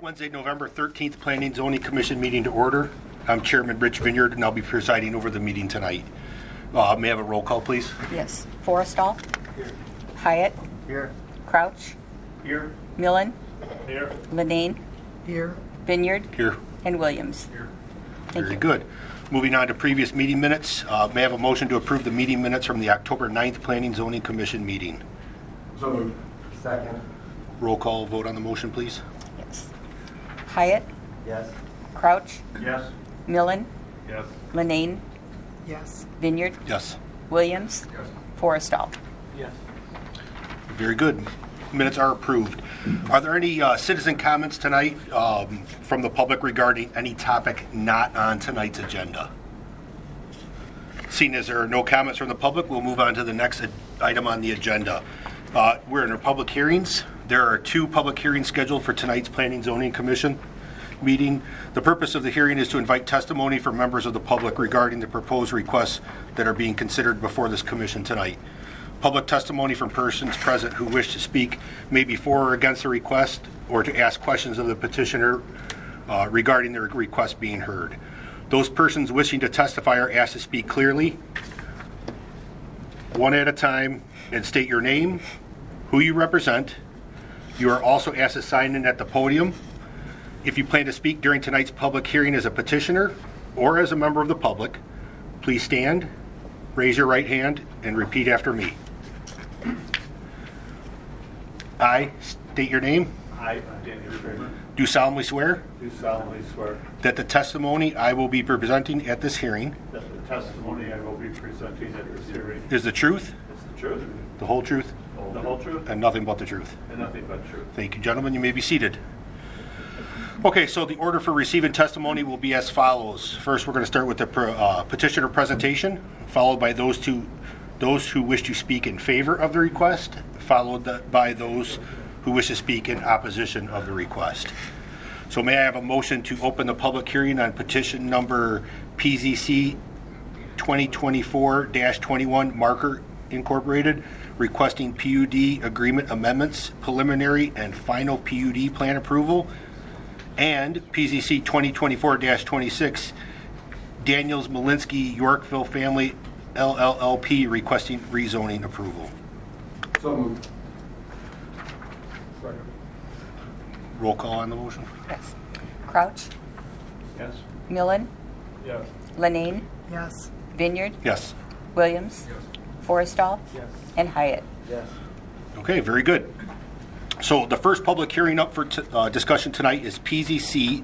Wednesday, November 13th, Planning and Zoning Commission meeting to order. I'm Chairman Rich Vineyard, and I'll be presiding over the meeting tonight. May I have a roll call, please? Yes. Forrestal. Here. Hyatt. Here. Crouch. Here. Millen. Here. Lenane. Here. Vineyard. Here. And Williams. Here. Thank Very you. good. Moving on to previous meeting minutes. May I have a motion to approve the meeting minutes from the October 9th Planning and Zoning Commission meeting? So moved. Second. Roll call vote on the motion, please. Yes. Hyatt. Yes. Crouch. Yes. Millen. Yes. Lenane. Yes. Vineyard. Yes. Williams. Yes. Forrestal. Yes. Very good. Minutes are approved. Are there any citizen comments tonight from the public regarding any topic not on tonight's agenda? Seeing as there are no comments from the public, we'll move on to the next item on the agenda. We're in our public hearings. There are 2 public hearings scheduled for tonight's Planning and Zoning Commission meeting. The purpose of the hearing is to invite testimony from members of the public regarding the proposed requests that are being considered before this commission tonight. Public testimony from persons present who wish to speak may be for or against the request or to ask questions of the petitioner regarding the request being heard. Those persons wishing to testify are asked to speak clearly, one at a time, and state your name, who you represent. You are also asked to sign in at the podium. If you plan to speak during tonight's public hearing as a petitioner or as a member of the public, please stand, raise your right hand, and repeat after me. I state your name. I, Daniel Kramer, Do solemnly swear do solemnly swear that the testimony I will be presenting at this hearing that the testimony I will be presenting at this hearing is the truth, is the truth, the whole truth, the whole truth, and nothing but the truth. and nothing but truth. Thank you, gentlemen. You may be seated. Okay, so the order for receiving testimony will be as follows. First, we're going to start with the petitioner presentation, followed by those who wish to speak in favor of the request, followed by those who wish to speak in opposition of the request. So may I have a motion to open the public hearing on petition number PZC 2024-21 Marker Incorporated, requesting PUD agreement amendments, preliminary and final PUD plan approval, and PZC 2024-26 Daniels Malinsky Yorkville Family LLP requesting rezoning approval. So moved. Roll call on the motion. Yes. Crouch. Yes. Millen. Yes. Lenane. Yes. Vineyard. Yes. Williams. Forrestal. Yes. And Hyatt. Yes. Okay, very good. So the first public hearing up for discussion tonight is PZC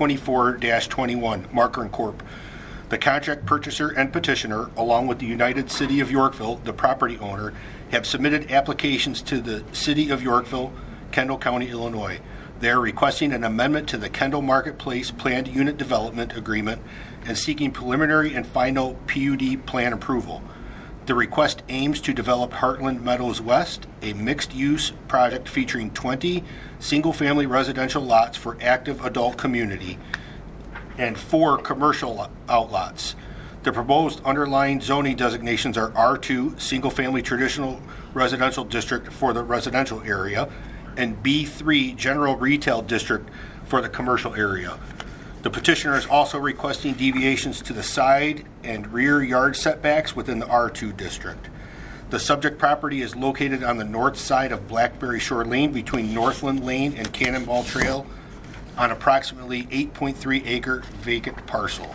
2024-21 Marker & Corp. The contract purchaser and petitioner, along with the United City of Yorkville, the property owner, have submitted applications to the City of Yorkville, Kendall County, Illinois. They are requesting an amendment to the Kendall Marketplace Planned Unit Development Agreement and seeking preliminary and final PUD plan approval. The request aims to develop Heartland Meadows West, a mixed-use project featuring 20 single-family residential lots for active adult community and 4 commercial outlots. The proposed underlying zoning designations are R2, single-family traditional residential district for the residential area, and B3, general retail district for the commercial area. The petitioner is also requesting deviations to the side and rear yard setbacks within the R2 district. The subject property is located on the north side of Blackberry Shore Lane between Northland Lane and Cannonball Trail on approximately 8.3 acre vacant parcel.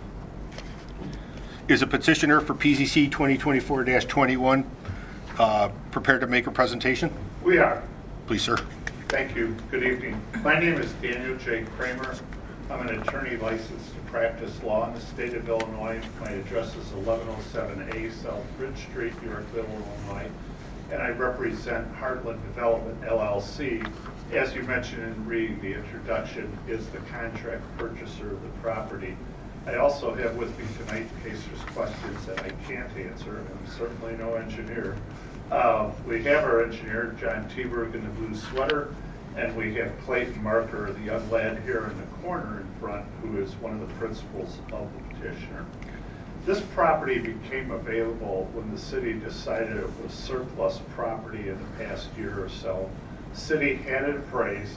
Is a petitioner for PZC 2024-21 prepared to make a presentation? We are. Please, sir. Thank you. Good evening. My name is Daniel J. Kramer. I'm an attorney licensed to practice law in the state of Illinois. My address is 1107A South Bridge Street, Yorkville, Illinois. And I represent Heartland Development, LLC. As you mentioned in reading the introduction, is the contract purchaser of the property. I also have with me tonight, in case there's questions that I can't answer, and I'm certainly no engineer. We have our engineer, John Teberg, in the blue sweater, and we have Clayton Marker, the young lad here in the corner in front, who is one of the principals of the petitioner. This property became available when the city decided it was surplus property in the past year or so. The city had it appraised,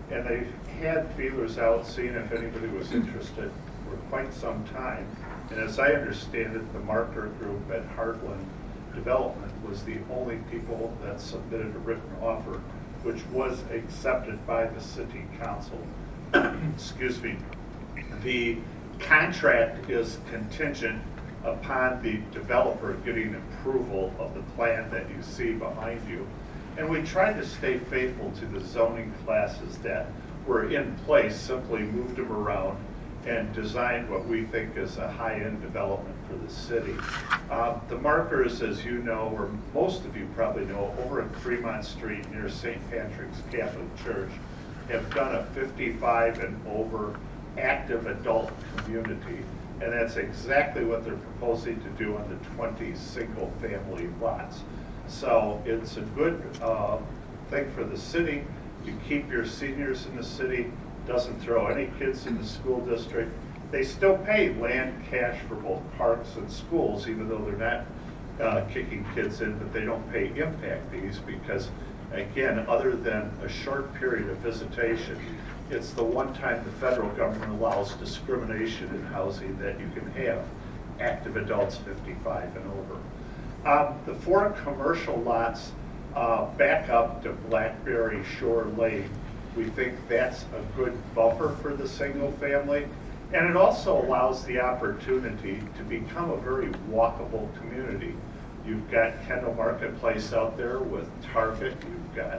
And they've had feelers out, seeing if anybody was interested for quite some time. And as I understand it, the Marker Group at Heartland Development was the only people that submitted a written offer, which was accepted by the city council. Excuse me. The contract is contingent upon the developer getting approval of the plan that you see behind you. And we tried to stay faithful to the zoning classes that were in place, simply moved them around and designed what we think is a high-end development for the city. The Markers, as you know, or most of you probably know, over at Fremont Street near St. Patrick's Catholic Church, have done a 55 and over active adult community. And that's exactly what they're proposing to do on the 20 single-family lots. So it's a good thing for the city. You keep your seniors in the city, doesn't throw any kids in the school district. They still pay land cash for both parks and schools, even though they're not kicking kids in, but they don't pay impact fees because, again, other than a short period of visitation, it's the one time the federal government allows discrimination in housing that you can have active adults 55 and over. The 4 commercial lots back up to Blackberry Shore Lane. We think that's a good buffer for the single family. And it also allows the opportunity to become a very walkable community. You've got Kendall Marketplace out there with Target. You've got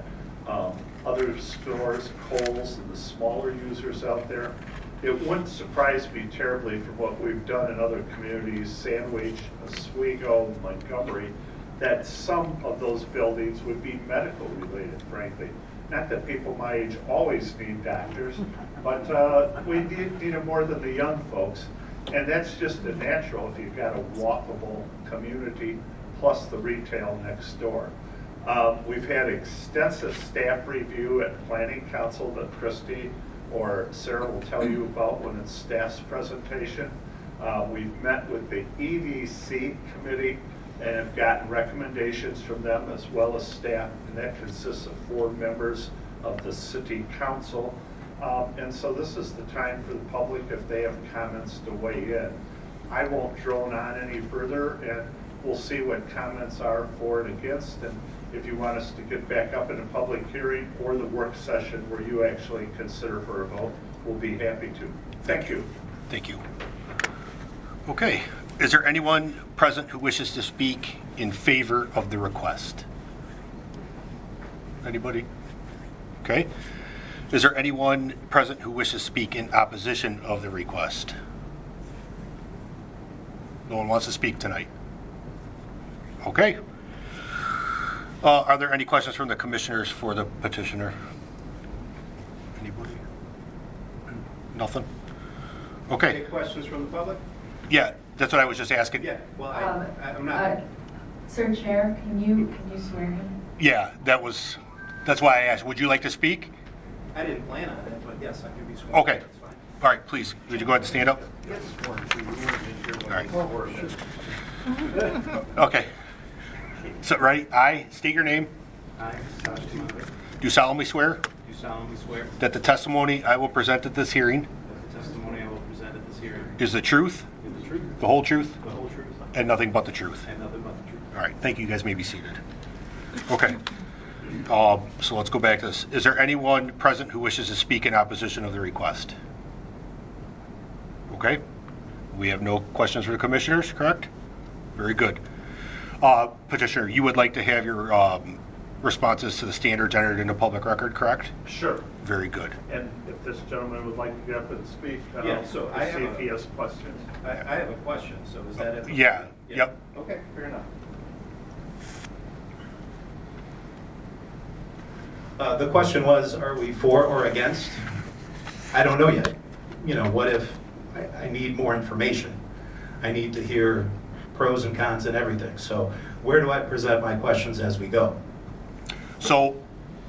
other stores, Kohl's, and the smaller users out there. It wouldn't surprise me terribly from what we've done in other communities, Sandwich, Oswego, Montgomery, that some of those buildings would be medical related, frankly. Not that people my age always need doctors, but we need them more than the young folks. And that's just a natural if you've got a walkable community plus the retail next door. We've had extensive staff review at Planning Council that Christy or Sarah will tell you about when it's staff's presentation. We've met with the EDC committee and have gotten recommendations from them as well as staff, and that consists of 4 members of the city council. And so this is the time for the public, if they have comments, to weigh in. I won't drone on any further, and we'll see what comments are for and against. And if you want us to get back up in a public hearing or the work session where you actually consider for a vote, we'll be happy to. Thank you. Thank you. Okay. Is there anyone present who wishes to speak in favor of the request? Anybody? Okay. Is there anyone present who wishes to speak in opposition of the request? No one wants to speak tonight. Okay. Are there any questions from the commissioners for the petitioner? Anybody? Nothing? Okay. Any questions from the public? Yeah, that's what I was just asking. Yeah, well, I'm not. Sir Chair, can you swear in? Yeah, that's why I asked. Would you like to speak? I didn't plan on it, but yes, I can be sworn. Okay. That's fine. All right, please. Would you go ahead and stand up? Yes, sworn. So you weren't in here when All right. I was sworn. Okay. So, ready? I state your name. I, Sash Timothy, Do solemnly swear do solemnly swear that the testimony I will present at this hearing that the testimony I will present at this hearing is the truth, is the truth, the whole truth, the whole truth, and nothing but the truth. and nothing but the truth. All right. Thank you. You guys may be seated. Okay. So let's go back to this. Is there anyone present who wishes to speak in opposition of the request? Okay. We have no questions for the commissioners, correct? Very good. Petitioner, you would like to have your responses to the standards entered into public record, correct? Sure. Very good. And if this gentleman would like to get up and speak, Yeah, so I see have if he has questions. I have a question, so is that it? Yeah. Yep. Okay, fair enough. The question was, are we for or against? I don't know yet. You know, what if I need more information? I need to hear pros and cons and everything. So where do I present my questions as we go? So,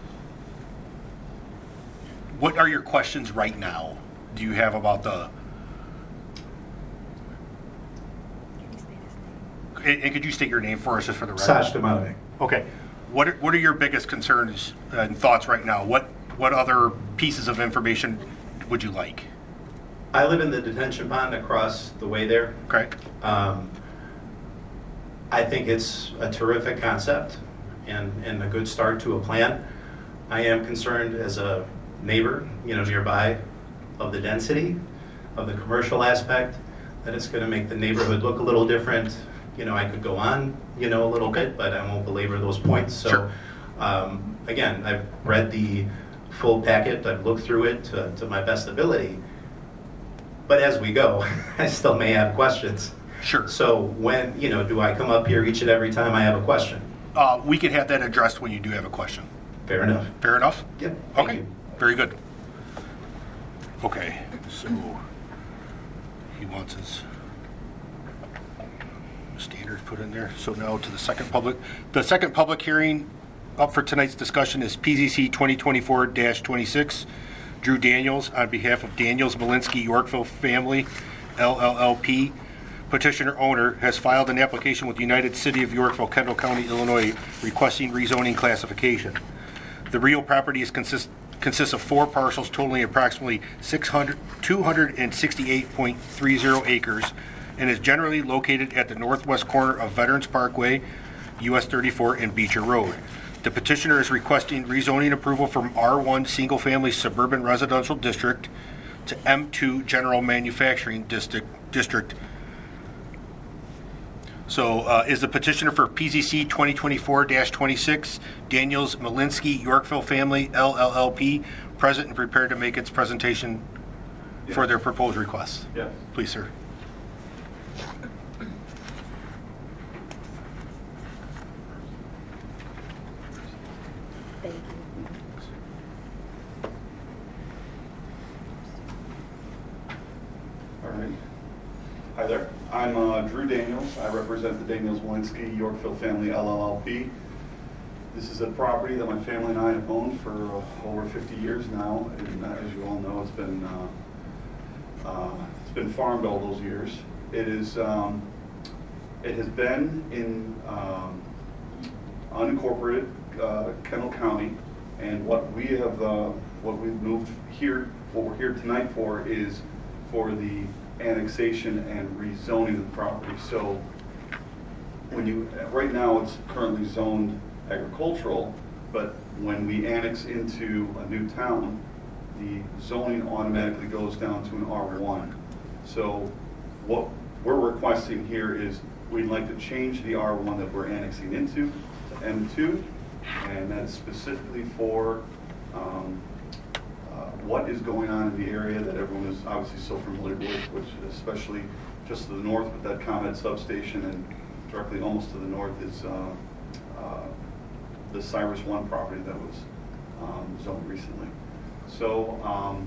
what are your questions right now? Do you have about the... And could you state your name for us just for the record? Sash Timothy. Okay. What are your biggest concerns and thoughts right now? What other pieces of information would you like? I live in the detention pond across the way there. Okay. I think it's a terrific concept and a good start to a plan. I am concerned as a neighbor, nearby, of the density, of the commercial aspect, that it's going to make the neighborhood look a little different. I could go on, a little bit, but I won't belabor those points. So, Sure. Again, I've read the full packet. I've looked through it to my best ability. But as we go, I still may have questions. Sure. So when, do I come up here each and every time I have a question? We can have that addressed when you do have a question. Fair enough. Fair enough? Yep. Thank Okay. you. Very good. Okay, so he wants his standards put in there. So now to the second public. The second public hearing up for tonight's discussion is PZC 2024-26. Drew Daniels on behalf of Daniels Malinsky Yorkville Family, LLLP. Petitioner owner has filed an application with the United City of Yorkville, Kendall County, Illinois, requesting rezoning classification. The real property consists of 4 parcels totaling approximately 268.30 acres and is generally located at the northwest corner of Veterans Parkway, US 34, and Beecher Road. The petitioner is requesting rezoning approval from R1 Single Family Suburban Residential District to M2 General Manufacturing District. So is the petitioner for PZC 2024-26, Daniels Malinsky Yorkville Family, LLLP, present and prepared to make its presentation for their proposed request? Yes. Please, sir. Thank you. All right. Hi there. I'm Drew Daniels. I represent the Daniels Malinsky Yorkville Family LLLP. This is a property that my family and I have owned for over 50 years now, and as you all know, it's been farmed all those years. It has been in unincorporated Kendall County, and what we're here tonight for is for the annexation and rezoning of the property. So right now it's currently zoned agricultural, but when we annex into a new town, the zoning automatically goes down to an R1. So what we're requesting here is we'd like to change the R1 that we're annexing into to M2, and that's specifically for what is going on in the area that everyone is obviously so familiar with, which especially just to the north with that ComEd substation, and directly almost to the north is the Cyrus One property that was zoned recently. So,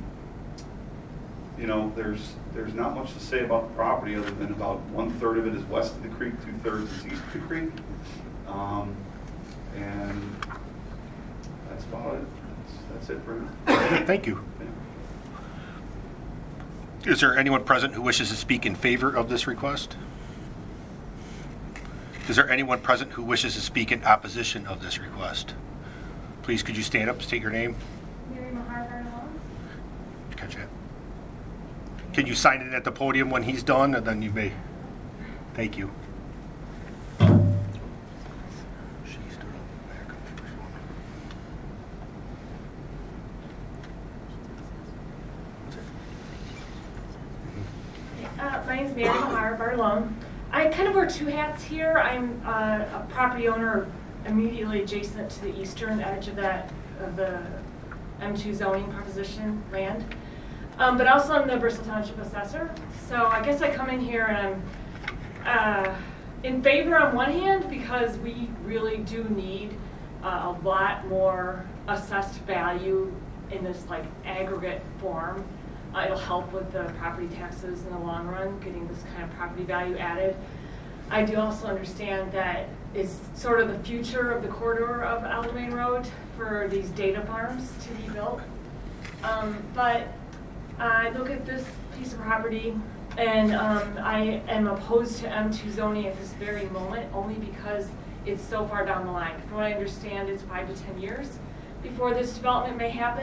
there's not much to say about the property other than about 1/3 of it is west of the creek, 2/3 is east of the creek, and that's about it. That's it for now. Thank you. Yeah. Is there anyone present who wishes to speak in favor of this request? Is there anyone present who wishes to speak in opposition of this request? Please, could you stand up, state your name? Mary Mahar Barnwell. Catch that. Can you sign in at the podium when he's done, and then you may? Thank you. My name's Mary Mahar Barlum. I kind of wear 2 hats here. I'm a property owner immediately adjacent to the eastern edge of the M2 zoning proposition land. But also I'm the Bristol Township Assessor. So I guess I come in here and I'm in favor on one hand because we really do need a lot more assessed value in this aggregate form. It'll help with the property taxes in the long run, getting this kind of property value added. I do also understand that it's sort of the future of the corridor of Aldermain Road for these data farms to be built. But I look at this piece of property and I am opposed to M2 zoning at this very moment only because it's so far down the line. From what I understand, it's 5 to 10 years before this development may happen.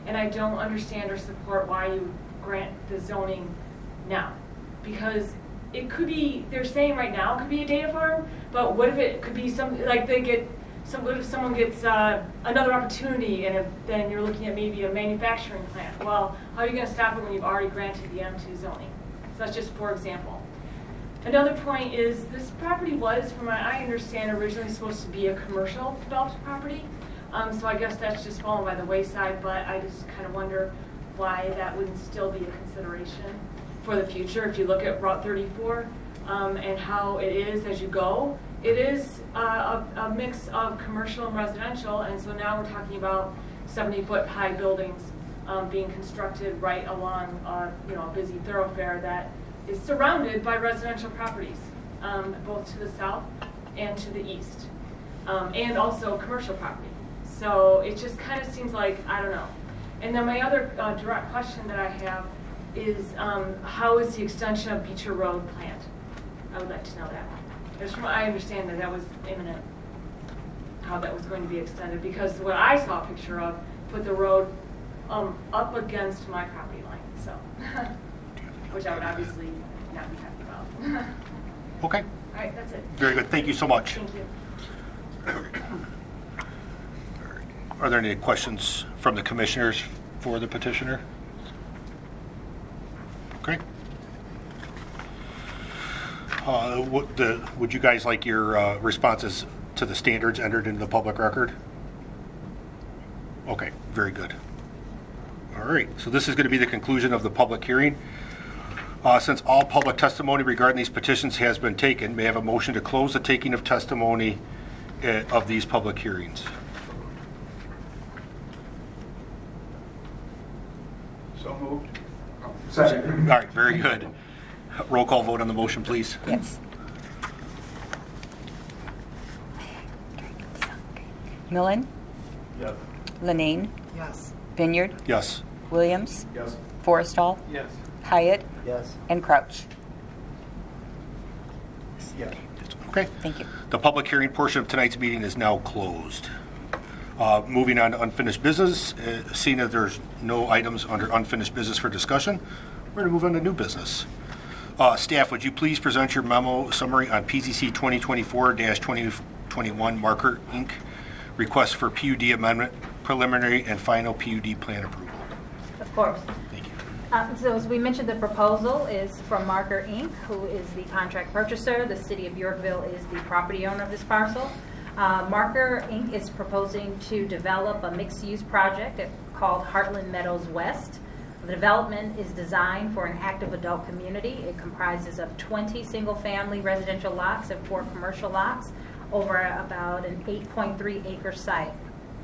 and I don't understand or support why you grant the zoning now. Because it could be, they're saying right now it could be a data farm, but what if it could be something, like what if someone gets another opportunity and then you're looking at maybe a manufacturing plant? Well, how are you going to stop it when you've already granted the M2 zoning? So that's just for example. Another point is this property was, from what I understand, originally supposed to be a commercial developed property. So I guess that's just fallen by the wayside, but I just kind of wonder why that wouldn't still be a consideration for the future. If you look at Route 34 and how it is as you go, it is a mix of commercial and residential, and so now we're talking about 70-foot high buildings being constructed right along a busy thoroughfare that is surrounded by residential properties, both to the south and to the east, and also commercial property. So it just kind of seems like, I don't know. And then my other direct question that I have is how is the extension of Beecher Road planned? I would like to know that. Because from what I understand that was imminent, how that was going to be extended, because what I saw a picture of put the road up against my property line, so which I would obviously not be happy about. Okay. All right, that's it. Very good. Thank you so much. Thank you. Are there any questions from the commissioners for the petitioner? Okay. Would you guys like your responses to the standards entered into the public record? Okay, very good. All right, so this is going to be the conclusion of the public hearing. Since all public testimony regarding these petitions has been taken, may I have a motion to close the taking of testimony of these public hearings? So moved. Second. All right, very good. Roll call vote on the motion, please. Yes. Millen, Yes. Lenine, Yes. Vineyard, Yes. Williams, Yes. Forrestal, Yes. Hyatt, Yes. and Crouch. Yes. Okay. Thank you. The public hearing portion of tonight's meeting is now closed. Moving on to unfinished business, seeing that there's no items under unfinished business for discussion, we're going to move on to new business. Staff, would you please present your memo summary on PZC 2024-2021 Marker Inc. request for PUD amendment, preliminary and final PUD plan approval? Of course. Thank you. So as we mentioned, the proposal is from Marker Inc., who is the contract purchaser. The city of Yorkville is the property owner of this parcel. Marker Inc. is proposing to develop a mixed-use project called Heartland Meadows West. The development is designed for an active adult community. It comprises of 20 single-family residential lots and 4 commercial lots over about an 8.3-acre site.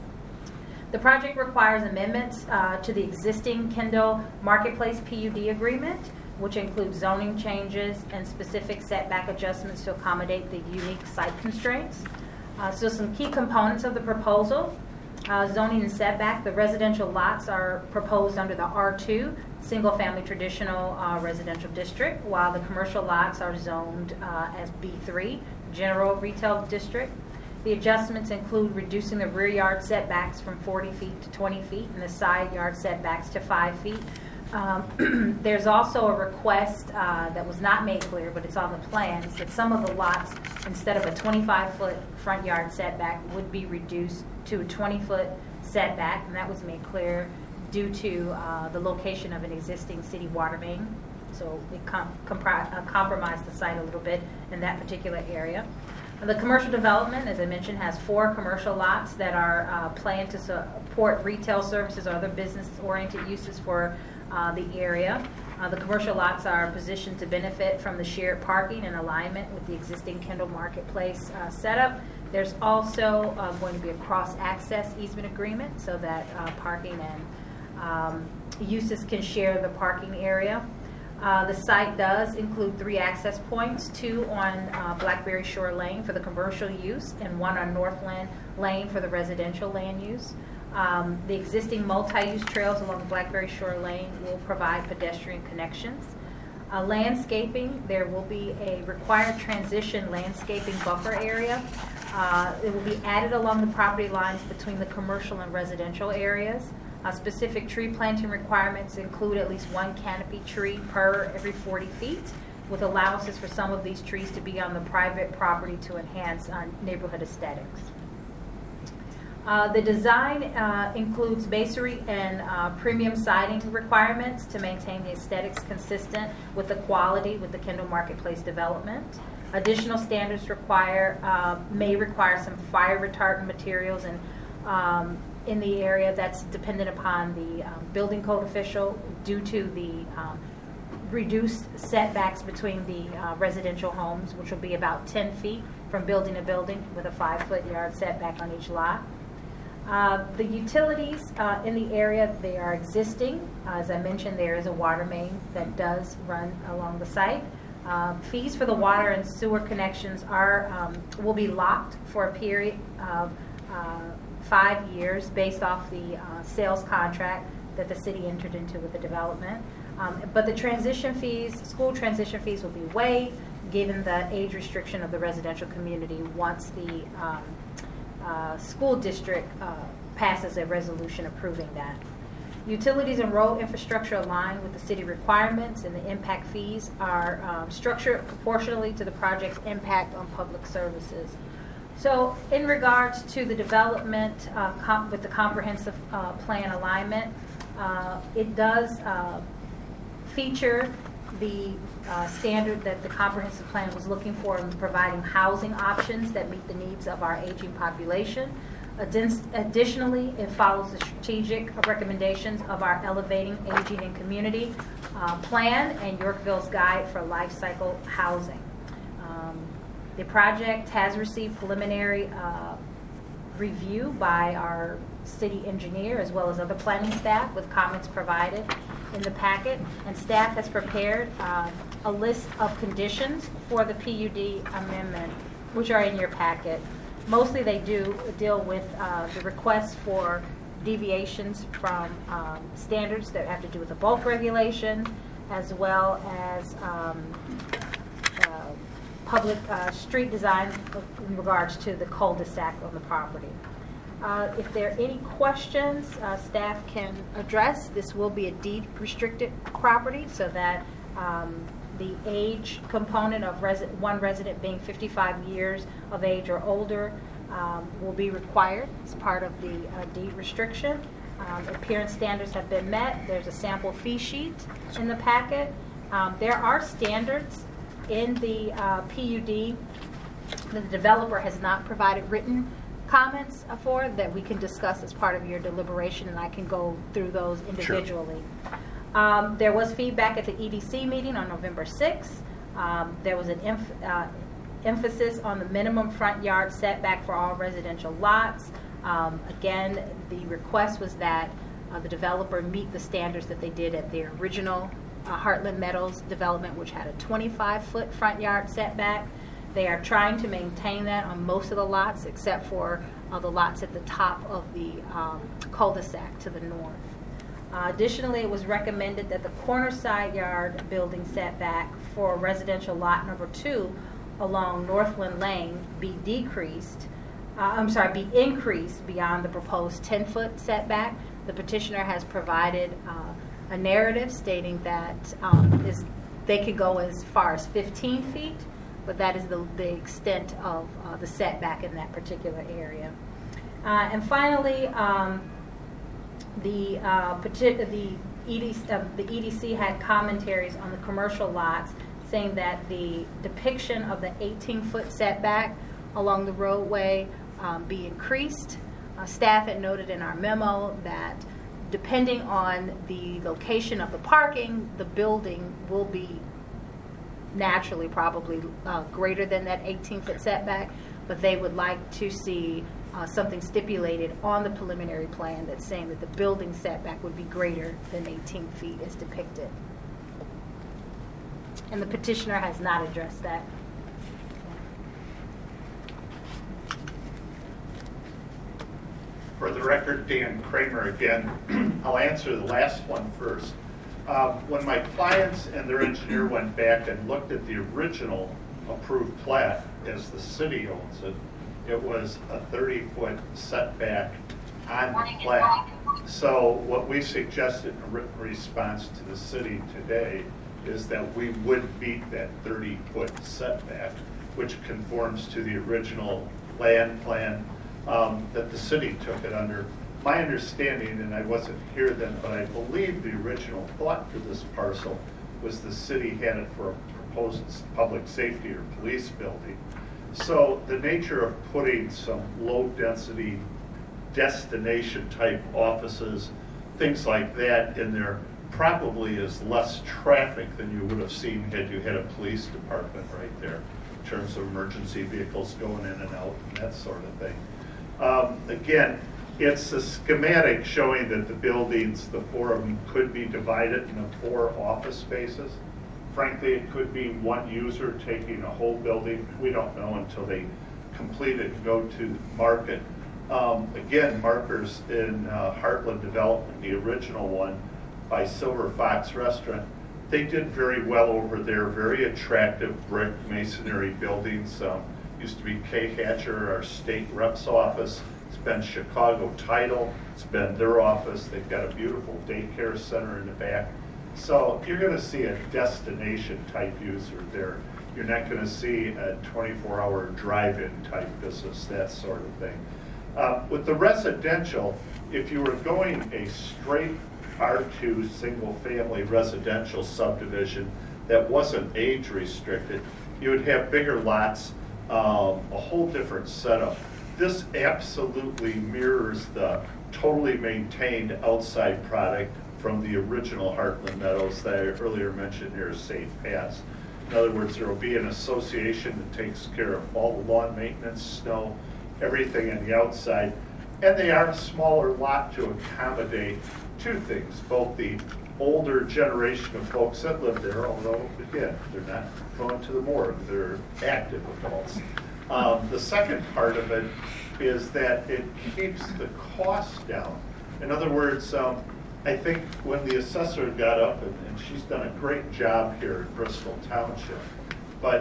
The project requires amendments to the existing Kendall Marketplace PUD agreement, which includes zoning changes and specific setback adjustments to accommodate the unique site constraints. So some key components of the proposal. Zoning and setback. The residential lots are proposed under the R2, single-family traditional residential district, while the commercial lots are zoned as B3, general retail district. The adjustments include reducing the rear yard setbacks from 40 feet to 20 feet and the side yard setbacks to 5 feet. There's also a request that was not made clear, but it's on the plans, that some of the lots, instead of a 25-foot front yard setback, would be reduced to a 20-foot setback, and that was made clear due to the location of an existing city water main. So it compromised the site a little bit in that particular area. The commercial development, as I mentioned, has 4 commercial lots that are planned to support retail services or other business-oriented uses for the area. The commercial lots are positioned to benefit from the shared parking in alignment with the existing Kendall Marketplace setup. There's also going to be a cross-access easement agreement so that parking and uses can share the parking area. The site does include 3 access points, 2 on Blackberry Shore Lane for the commercial use and 1 on Northland Lane for the residential land use. The existing multi-use trails along Blackberry Shore Lane will provide pedestrian connections. Landscaping, there will be a required transition landscaping buffer area. It will be added along the property lines between the commercial and residential areas. Specific tree planting requirements include at least one canopy tree per every 40 feet, with allowances for some of these trees to be on the private property to enhance neighborhood aesthetics. The design includes masonry and premium siding requirements to maintain the aesthetics consistent with the quality with the Kendall Marketplace development. Additional standards may require some fire retardant materials and in the area that's dependent upon the building code official due to the reduced setbacks between the residential homes, which will be about 10 feet from building to building with a 5-foot yard setback on each lot. The utilities in the area, they are existing. As I mentioned, there is a water main that does run along the site. Fees for the water and sewer connections will be locked for a period of 5 years based off the sales contract that the city entered into with the development. But the transition fees, school transition fees will be waived given the age restriction of the residential community once the school district passes a resolution approving that. Utilities and road infrastructure align with the city requirements, and the impact fees are structured proportionally to the project's impact on public services. So in regards to the development with the comprehensive plan alignment, it does feature the standard that the comprehensive plan was looking for in providing housing options that meet the needs of our aging population. Additionally, it follows the strategic recommendations of our Elevating Aging and Community Plan and Yorkville's Guide for Life Cycle Housing. The project has received preliminary review by our city engineer as well as other planning staff with comments provided in the packet, and staff has prepared a list of conditions for the PUD amendment, which are in your packet. Mostly they do deal with the requests for deviations from standards that have to do with the bulk regulation, as well as public street design in regards to the cul-de-sac on the property. If there are any questions, staff can address. This will be a deed-restricted property, so that the age component of one resident being 55 years of age or older will be required as part of the deed restriction. Appearance standards have been met. There's a sample fee sheet in the packet. There are standards in the PUD that the developer has not provided written comments for that we can discuss as part of your deliberation, and I can go through those individually. Sure. There was feedback at the EDC meeting on November 6th. There was an emphasis on the minimum front yard setback for all residential lots. Again, the request was that the developer meet the standards that they did at their original Heartland Meadows development, which had a 25-foot front yard setback. They are trying to maintain that on most of the lots except for the lots at the top of the cul-de-sac to the north. Additionally, it was recommended that the corner side yard building setback for residential lot number 2 along Northland Lane be increased beyond the proposed 10-foot setback. The petitioner has provided a narrative stating that they could go as far as 15 feet, but that is the extent of the setback in that particular area. And finally, the EDC had commentaries on the commercial lots saying that the depiction of the 18-foot setback along the roadway be increased. Staff had noted in our memo that depending on the location of the parking, the building will be naturally probably greater than that 18-foot setback, but they would like to see something stipulated on the preliminary plan that's saying that the building setback would be greater than 18 feet as depicted. And the petitioner has not addressed that. For the record, Dan Kramer again. I'll answer the last one first. When my clients and their engineer went back and looked at the original approved plat, as the city owns it, it was a 30-foot setback on the plat. So what we suggested in a written response to the city today is that we would meet that 30-foot setback, which conforms to the original land plan that the city took it under. My understanding, and I wasn't here then, but I believe the original thought for this parcel was the city had it for a proposed public safety or police building. So the nature of putting some low-density destination-type offices, things like that in there, probably is less traffic than you would have seen had you had a police department right there, in terms of emergency vehicles going in and out and that sort of thing. Again, it's a schematic showing that the buildings, the four of them, could be divided into 4 office spaces. Frankly, it could be one user taking a whole building. We don't know until they complete it and go to market. Again, Markers in Heartland Development, the original one by Silver Fox Restaurant, they did very well over there. Very attractive brick masonry buildings. Used to be Kay Hatcher, our state rep's office. It's been Chicago Title. It's been their office. They've got a beautiful daycare center in the back. So you're going to see a destination type user there. You're not going to see a 24-hour drive-in type business, that sort of thing. With the residential, if you were going a straight R2 single-family residential subdivision that wasn't age restricted, you would have bigger lots, a whole different setup. This absolutely mirrors the totally maintained outside product from the original Heartland Meadows that I earlier mentioned near Safe Paths. In other words, there will be an association that takes care of all the lawn maintenance, snow, everything on the outside. And they are a smaller lot to accommodate 2 things, both the older generation of folks that live there, although, again, they're not going to the morgue, they're active adults. The second part of it is that it keeps the cost down. In other words, I think when the assessor got up, and she's done a great job here in Bristol Township, but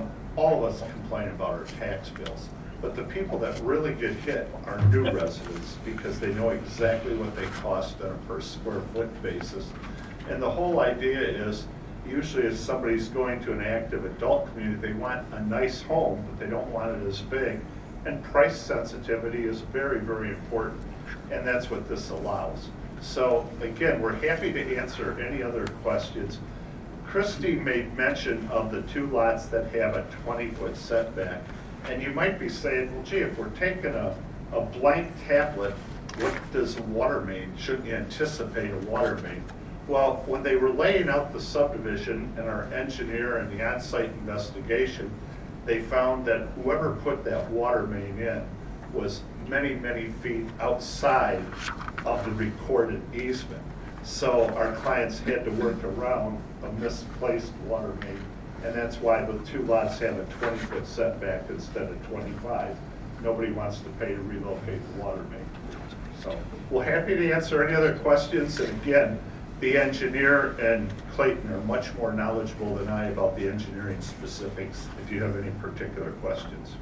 all of us complain about our tax bills. But the people that really get hit are new residents because they know exactly what they cost on a per square foot basis. And the whole idea is, usually if somebody's going to an active adult community, they want a nice home, but they don't want it as big. And price sensitivity is very, very important. And that's what this allows. So again, we're happy to answer any other questions. Christy made mention of the 2 lots that have a 20-foot setback. And you might be saying, well, gee, if we're taking a blank tablet, what does a water main? Shouldn't you anticipate a water main? Well, when they were laying out the subdivision and our engineer and the on-site investigation, they found that whoever put that water main in was many, many feet outside of the recorded easement. So our clients had to work around a misplaced water main. And that's why the 2 lots have a 20-foot setback instead of 25. Nobody wants to pay to relocate the water main. So we're happy to answer any other questions. And again, the engineer and Clayton are much more knowledgeable than I about the engineering specifics if you have any particular questions.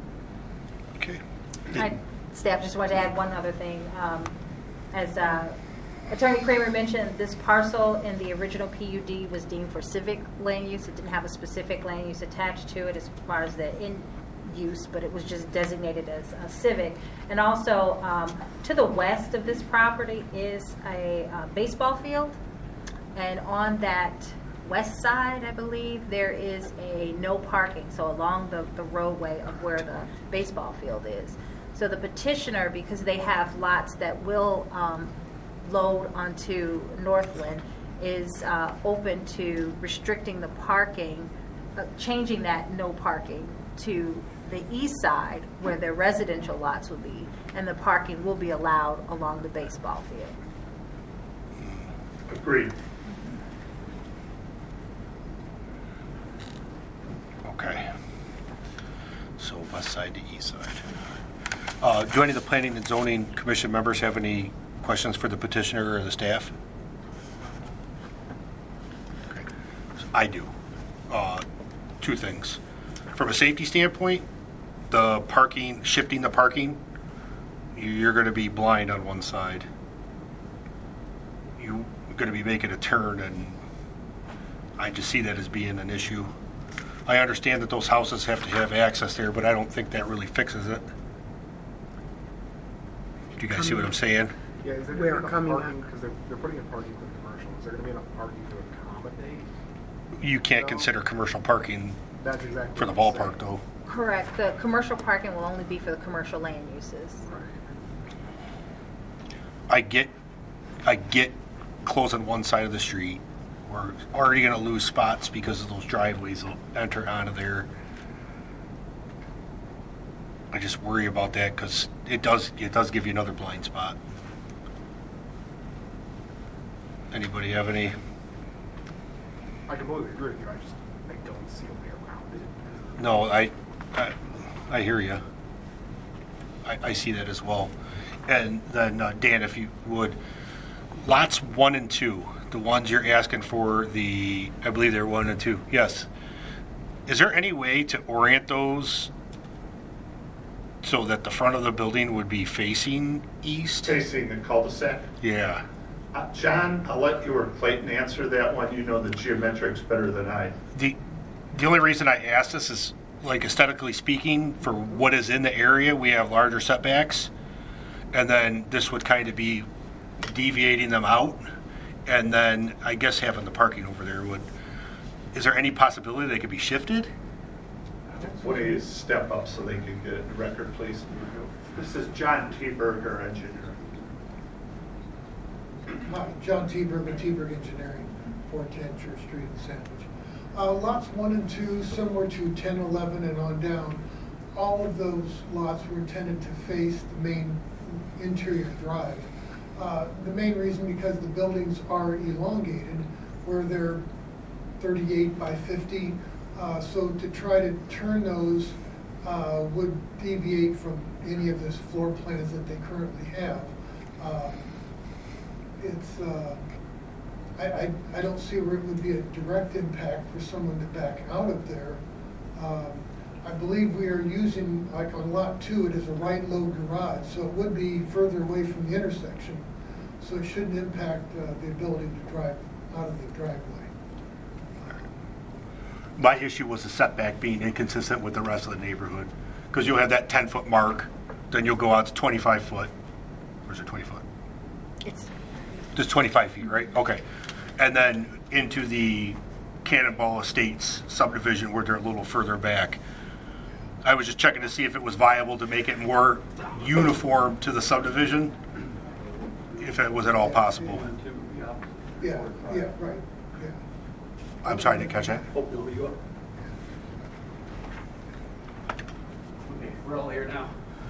Okay. Staff, just wanted to add one other thing. As Attorney Kramer mentioned, this parcel in the original PUD was deemed for civic land use. It didn't have a specific land use attached to it as far as the in use, but it was just designated as a civic. And also, to the west of this property is a baseball field. And on that west side, I believe, there is a no parking, so along the roadway of where the baseball field is. So the petitioner, because they have lots that will load onto Northland, is open to restricting the parking, changing that no parking to the east side where their residential lots will be, and the parking will be allowed along the baseball field. Agreed. Okay. So west side to east side. Do any of the Planning and Zoning Commission members have any questions for the petitioner or the staff? Okay. I do. 2 things. From a safety standpoint, the parking, shifting the parking you're going to be blind on one side. You're going to be making a turn, and I just see that as being an issue. I understand that those houses have to have access there, but I don't think that really fixes it. Do you guys see what I'm saying? Yeah, is there Where enough coming parking? Because they're putting in parking for commercial. Is there going to be enough parking to accommodate? You can't No. consider commercial parking That's exactly for the what I'm ballpark, saying. though. Correct. The commercial parking will only be for the commercial land uses. Right. I get closing one side of the street. We're already going to lose spots because of those driveways will enter onto there. I just worry about that because it does give you another blind spot. Anybody have any? I completely agree with you. I don't see a way around it. No, I hear you. I see that as well. And then Dan, if you would, lots 1 and 2, the ones you're asking for, I believe they're 1 and 2. Yes. Is there any way to orient those so that the front of the building would be facing east? Facing the cul-de-sac. Yeah. John, I'll let you or Clayton answer that one. You know the geometrics better than I. The only reason I ask this is, like, aesthetically speaking, for what is in the area, we have larger setbacks, and then this would kind of be deviating them out, and then I guess having the parking over there would. Is there any possibility they could be shifted? What do you step up so they can get a record, please? This is John T. Berger, engineer. Hi, John Teberg with Teberg Engineering, 410 Church Street in Sandwich. Lots 1 and 2, similar to 10, 11, and on down, all of those lots were intended to face the main interior drive. The main reason because the buildings are elongated, where they're 38 by 50, so to try to turn those would deviate from any of those floor plans that they currently have. I don't see where it would be a direct impact for someone to back out of there. I believe we are using, like on lot 2, it is a right load garage, so it would be further away from the intersection. So it shouldn't impact the ability to drive out of the driveway. My issue was the setback being inconsistent with the rest of the neighborhood, because you'll have that 10-foot mark, then you'll go out to 25 foot. Or is it 20 foot? It's Just 25 feet, right? Okay. And then into the Cannonball Estates subdivision where they're a little further back. I was just checking to see if it was viable to make it more uniform to the subdivision, if it was at all possible. Yeah, right, yeah. I'm sorry, I didn't catch that. Okay, we're all here now.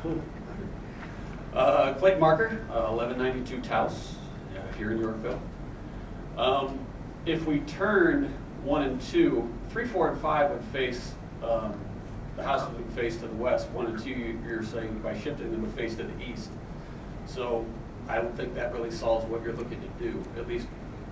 Clayton Marker, 1192 Taos, here in Yorkville. If we turn 1 and 2, 3, 4, and 5 would face, the house would face to the west. 1 and 2, you're saying by shifting them would face to the east. So I don't think that really solves what you're looking to do, at least.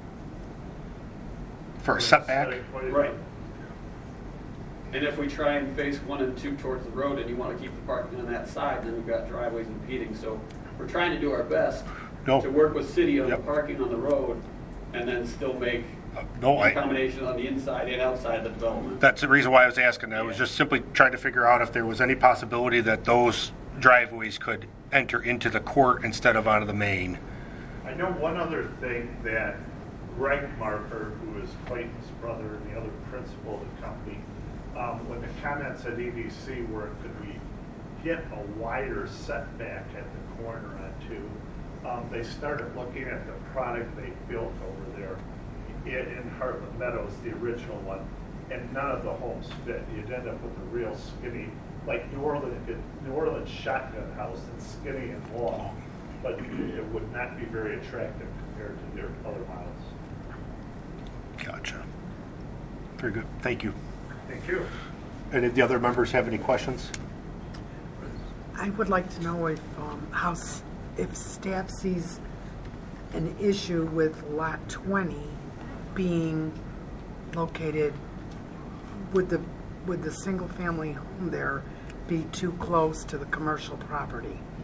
For a setback? Right. And if we try and face 1 and 2 towards the road and you want to keep the parking on that side, then we've got driveways impeding. So we're trying to do our best No. to work with city on Yep. the parking on the road and then still make No, accommodation on the inside and outside of the development. that's the reason why I was asking. I was just simply trying to figure out if there was any possibility that those driveways could enter into the court instead of onto the main. I know one other thing that Greg Marker, who is Clayton's brother and the other principal of the company, when the comments at EDC were, could we get a wider setback at the corner on 2, they started looking at the product they built over there in Heartland Meadows, the original one, and none of the homes fit. You'd end up with a real skinny, like New Orleans shotgun house that's skinny and long, but it would not be very attractive compared to their other models. Gotcha. Very good. Thank you. Thank you. And if the other members have any questions? I would like to know if staff sees an issue with lot 20 being located, would the single family home there be too close to the commercial property?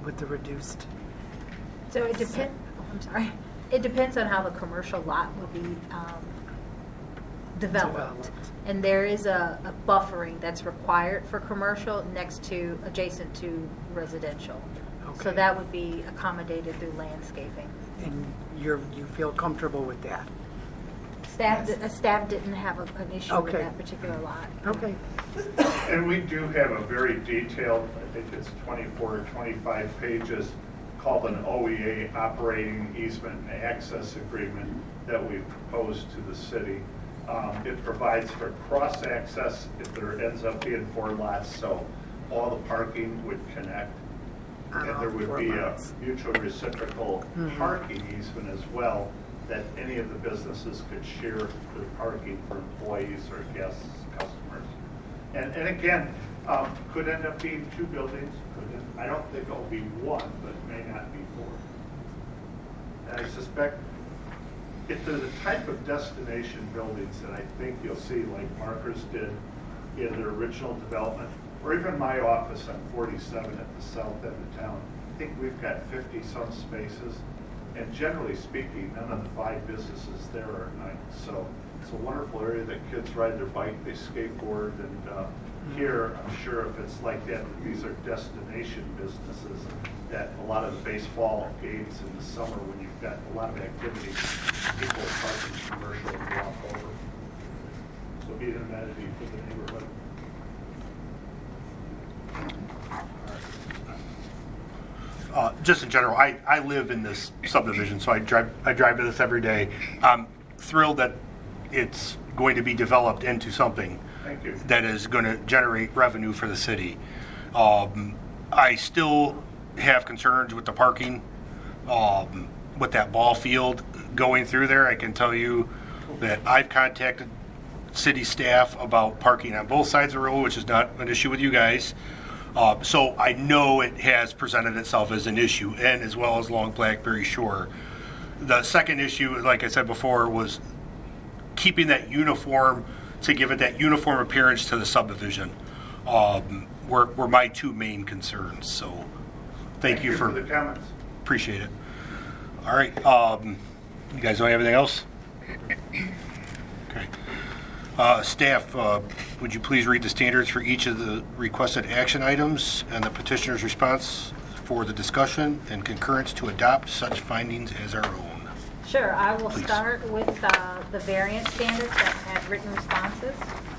with the reduced? So it depends, I'm sorry, it depends on how the commercial lot will be developed. And there is a buffering that's required for commercial adjacent to residential. So Okay. that would be accommodated through landscaping. And you feel comfortable with that? Staff didn't have an issue with Okay. that particular lot. Okay. And we do have a very detailed, I think it's 24 or 25 pages, called an OEA, Operating Easement and Access Agreement, that we've proposed to the city. It provides for cross-access if there ends up being 4 lots, so all the parking would connect. On And all there would 4 be a lots. mutual reciprocal parking easement as well, that any of the businesses could share their parking for employees or guests, customers. And again, could end up being 2 buildings, I don't think it'll be 1, but it may not be 4. And I suspect if they're the type of destination buildings that I think you'll see like Markers did in their original development, or even my office on 47 at the south end of town, I think we've got 50-some spaces. And generally speaking, none of the 5 businesses there are at night. So it's a wonderful area that kids ride their bike, they skateboard, and here, I'm sure if it's like that, these are destination businesses, that a lot of the baseball games in the summer when you've got a lot of activity, people are parking commercial and walk over. So be an amenity for the neighborhood. Just in general, I live in this subdivision, so I drive to this every day. I'm thrilled that it's going to be developed into something Thank you. that is going to generate revenue for the city. I still have concerns with the parking, with that ball field going through there. I can tell you that I've contacted city staff about parking on both sides of the road, which is not an issue with you guys. So I know it has presented itself as an issue, and as well as Long Blackberry Shore. The second issue, like I said before, was keeping that uniform, to give it that uniform appearance to the subdivision, were my 2 main concerns. So thank you for the comments. appreciate it. All right, you guys don't have anything else? Okay. Staff, would you please read the standards for each of the requested action items and the petitioner's response for the discussion and concurrence to adopt such findings as our own? Sure, I will Please. start with the variance standards that have written responses.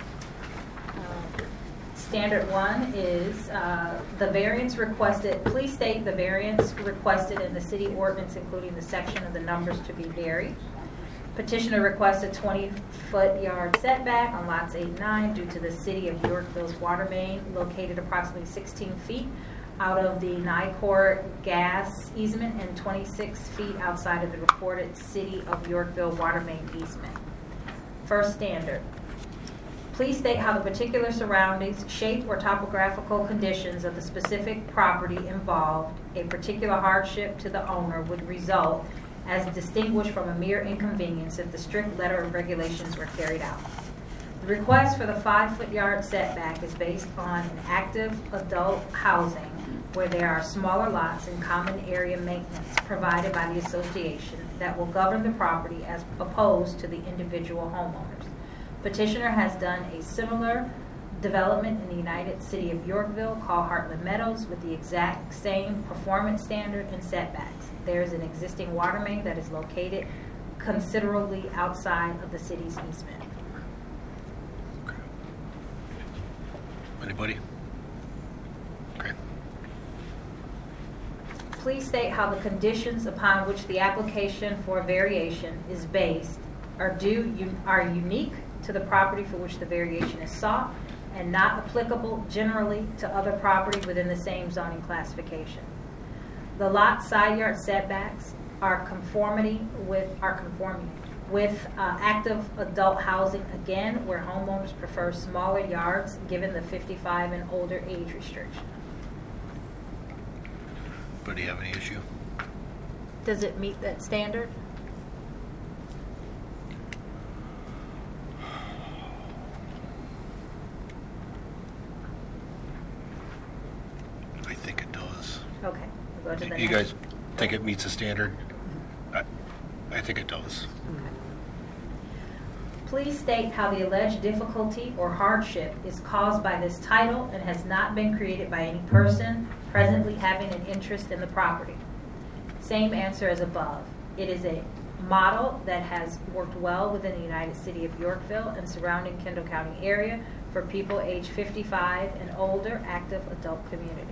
Standard 1 is the variance requested, please state the variance requested in the city ordinance, including the section of the numbers to be varied. Petitioner requested 20-foot yard setback on lots 8 and 9 due to the city of Yorkville's water main located approximately 16 feet out of the Nycor gas easement and 26 feet outside of the reported city of Yorkville water main easement. First standard. Please state how the particular surroundings, shape, or topographical conditions of the specific property involved, a particular hardship to the owner would result as distinguished from a mere inconvenience if the strict letter of regulations were carried out. The request for the 5-foot yard setback is based on an active adult housing where there are smaller lots and common area maintenance provided by the association that will govern the property as opposed to the individual homeowners. Petitioner has done a similar development in the United City of Yorkville called Heartland Meadows with the exact same performance standard and setbacks. There is an existing water main that is located considerably outside of the city's easement. Okay. Anybody? Okay. Please state how the conditions upon which the application for variation is based are unique to the property for which the variation is sought and not applicable generally to other property within the same zoning classification. The lot side yard setbacks are conforming with active adult housing, again, where homeowners prefer smaller yards given the 55 and older age restriction. Anybody have any issue? Does it meet that standard? I think it does. Okay, Go to the You next. guys think it meets the standard? I think it does. Please state how the alleged difficulty or hardship is caused by this title and has not been created by any person presently having an interest in the property. Same answer as above. It is a model that has worked well within the United City of Yorkville and surrounding Kendall County area for people age 55 and older active adult communities.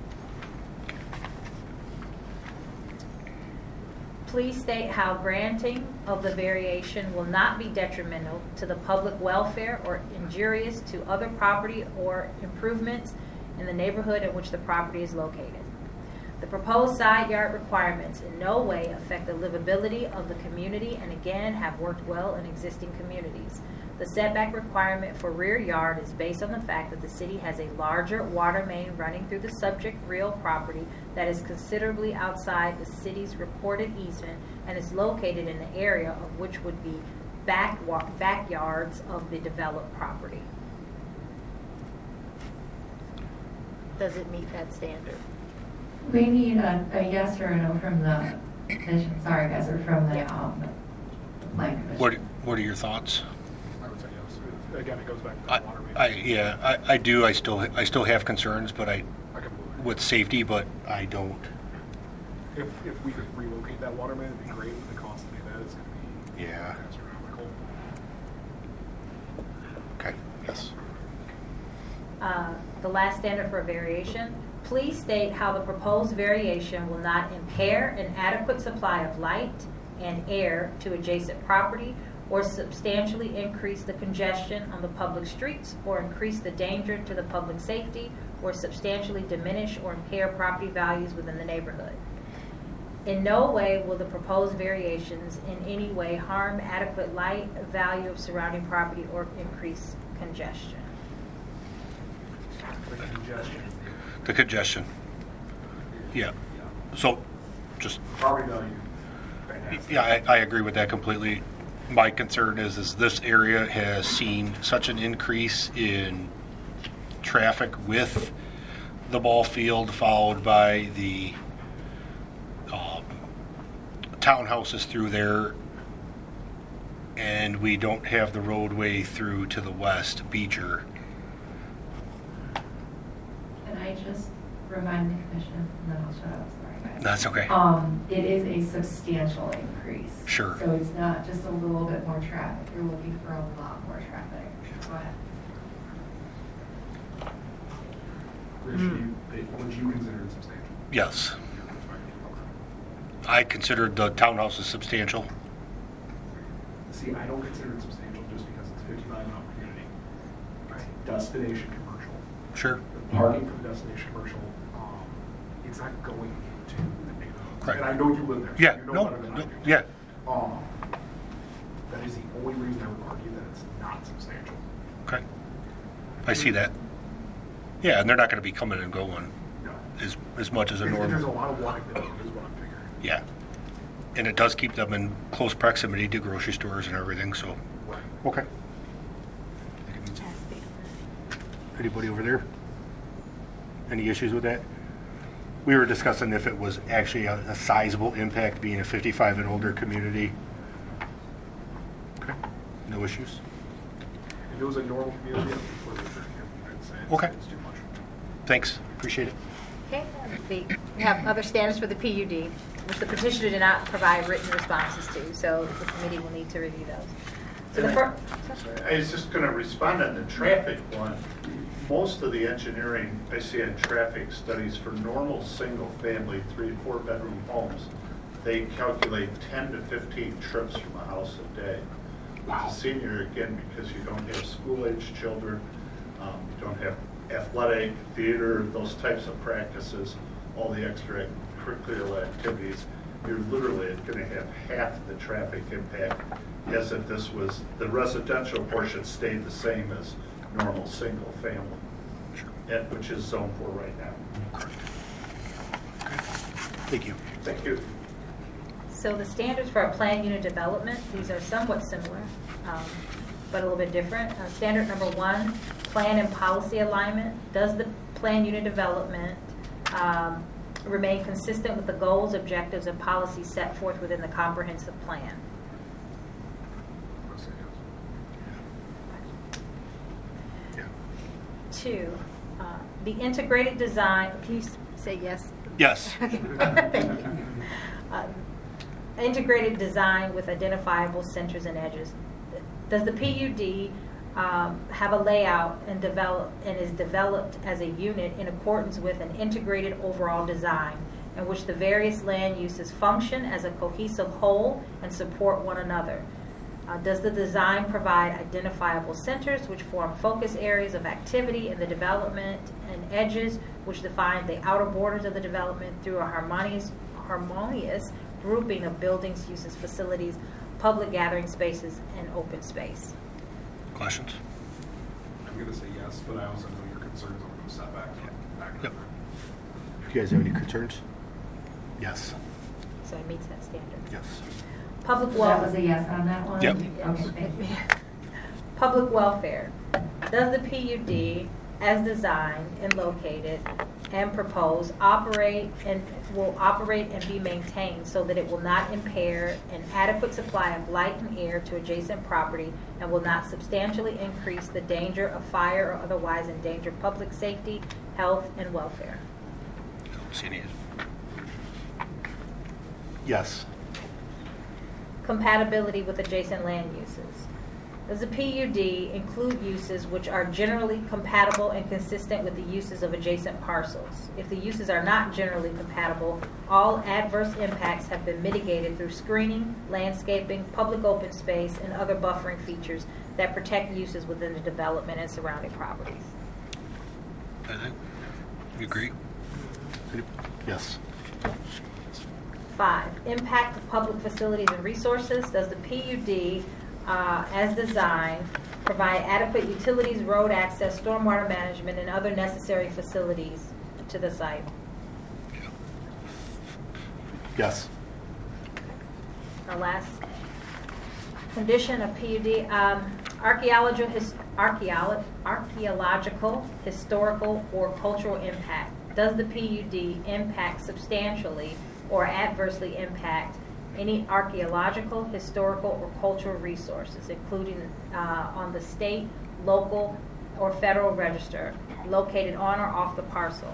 Please state how granting of the variation will not be detrimental to the public welfare or injurious to other property or improvements in the neighborhood in which the property is located. The proposed side yard requirements in no way affect the livability of the community and again have worked well in existing communities. The setback requirement for rear yard is based on the fact that the city has a larger water main running through the subject real property that is considerably outside the city's reported easement and is located in the area of which would be backyards of the developed property. Does it meet that standard? We need a yes or a no from the commission. Sorry, guys, or from the land commission. What are your thoughts? I would say yes. Again, it goes back to the water main. I do. I still have concerns, but I can move it. with safety, but I don't. If we could relocate that water main, it'd be great. The cost to do that is going to be Yeah. astronomical. Okay. Yes. The last standard for a variation, please state how the proposed variation will not impair an adequate supply of light and air to adjacent property or substantially increase the congestion on the public streets or increase the danger to the public safety or substantially diminish or impair property values within the neighborhood. In no way will the proposed variations in any way harm adequate light, value of surrounding property, or increase congestion. The congestion. The congestion. Yeah. So, just Property value. Fantastic. yeah, I agree with that completely. My concern is this area has seen such an increase in traffic with the ball field, followed by the townhouses through there, and we don't have the roadway through to the west, Beecher. Can I just remind the commission, and then I'll shut up, sorry guys. That's okay. It is a substantial increase. Sure. So it's not just a little bit more traffic. You're looking for a lot more traffic. Go ahead. Rich, would you consider it substantial? Yes. I considered the townhouses substantial. See, I don't consider it substantial just because it's 55 and up community. Destination commercial. Sure. The parking for the destination commercial, it's not going into the neighborhood. Correct. And I know you live there. So Yeah. you know No. better than I do. Yeah. That is the only reason I would argue that it's not substantial. Okay. I see that. Yeah, and they're not going to be coming and going No. as much as a There's a normal. lot of walking that is what I'm figuring. Yeah. And it does keep them in close proximity to grocery stores and everything, so. Right. Okay. Anybody over there? Any issues with that? We were discussing if it was actually a sizable impact being a 55 and older community. Okay. No issues? If it was a normal community, I'd say Okay. it's too much. Thanks. Appreciate it. Okay, we have other standards for the PUD, which the petitioner did not provide written responses to, so the committee will need to review those. So the first, I was just going to respond on the traffic one. Most of the engineering I see on traffic studies for normal single-family 3- and 4-bedroom homes, they calculate 10 to 15 trips from a house a day. With a senior, again, because you don't have school-age children, you don't have athletic, theater, those types of practices, all the extracurricular activities, you're literally going to have half the traffic impact as if this was, the residential portion stayed the same as normal single family, which is zone 4 right now. Thank you. Thank you. so the standards for a planned unit development, these are somewhat similar, but a little bit different. Standard number 1, plan and policy alignment. Does the planned unit development remain consistent with the goals, objectives, and policies set forth within the comprehensive plan. I'll say yes. Yeah. 2, the integrated design, can you say yes? Yes. Thank you. Integrated design with identifiable centers and edges. Does the PUD have a layout and is developed as a unit in accordance with an integrated overall design in which the various land uses function as a cohesive whole and support one another? Does the design provide identifiable centers which form focus areas of activity in the development and edges which define the outer borders of the development through a harmonious grouping of buildings, uses, facilities, public gathering spaces, and open space? Questions? I'm going to say yes, but I also know your concerns on those setbacks. Yep. If you guys have any concerns? Yes. So it meets that standard. Yes. Public That welfare. was a yes on that one? Yep. Okay, thank you. Public welfare. Does the PUD, as designed and located and proposed, will operate and be maintained so that it will not impair an adequate supply of light and air to adjacent property and will not substantially increase the danger of fire or otherwise endanger public safety, health, and welfare? I don't see any. Yes. Compatibility with adjacent land uses. Does the PUD include uses which are generally compatible and consistent with the uses of adjacent parcels? If the uses are not generally compatible, all adverse impacts have been mitigated through screening, landscaping, public open space, and other buffering features that protect uses within the development and surrounding properties. You agree? Yes. 5, impact of public facilities and resources. Does the PUD, as designed, provide adequate utilities, road access, stormwater management, and other necessary facilities to the site? Yes. The last condition of PUD, archaeological, historical, or cultural impact. Does the PUD impact substantially or adversely impact any archaeological, historical, or cultural resources, including on the state, local, or federal register, located on or off the parcel?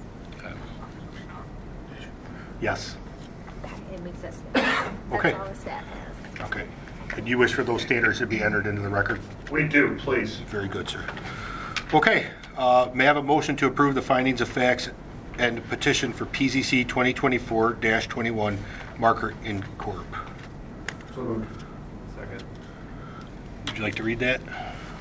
Yes. It meets that standard. Okay. That's all the staff has. Okay. And you wish for those standards to be entered into the record? We do, please. Very good, sir. Okay. May I have a motion to approve the findings of facts and petition for PZC 2024-21 Marker Inc. Corp. So moved. Second. Would you like to read that? Do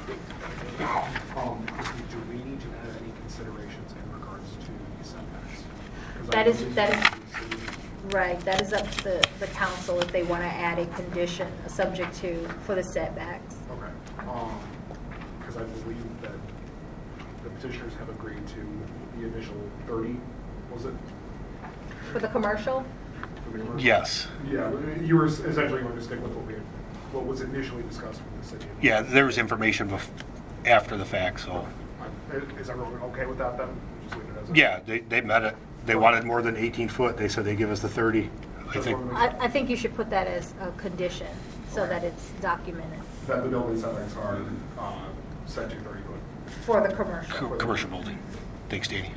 we need to add any considerations in regards to the setbacks? 'Cause I believe That is the right. That is up to the council if they want to add a condition, subject to, for the setbacks. Okay. Because I believe that the petitioners have agreed to the initial 30, was it? For the commercial? For the commercial? Yes. Yeah, you were essentially going to stick with what was initially discussed with the city. Yeah, there was information after the fact, so. Is everyone okay with that then? Just leave it as a- Yeah, they met it. They wanted more than 18 foot. They said they'd give us the 30. I think. I think you should put that as a condition so that it's documented That the building setbacks are set to 30 foot. for the commercial. Commercial building. Thanks, Danny.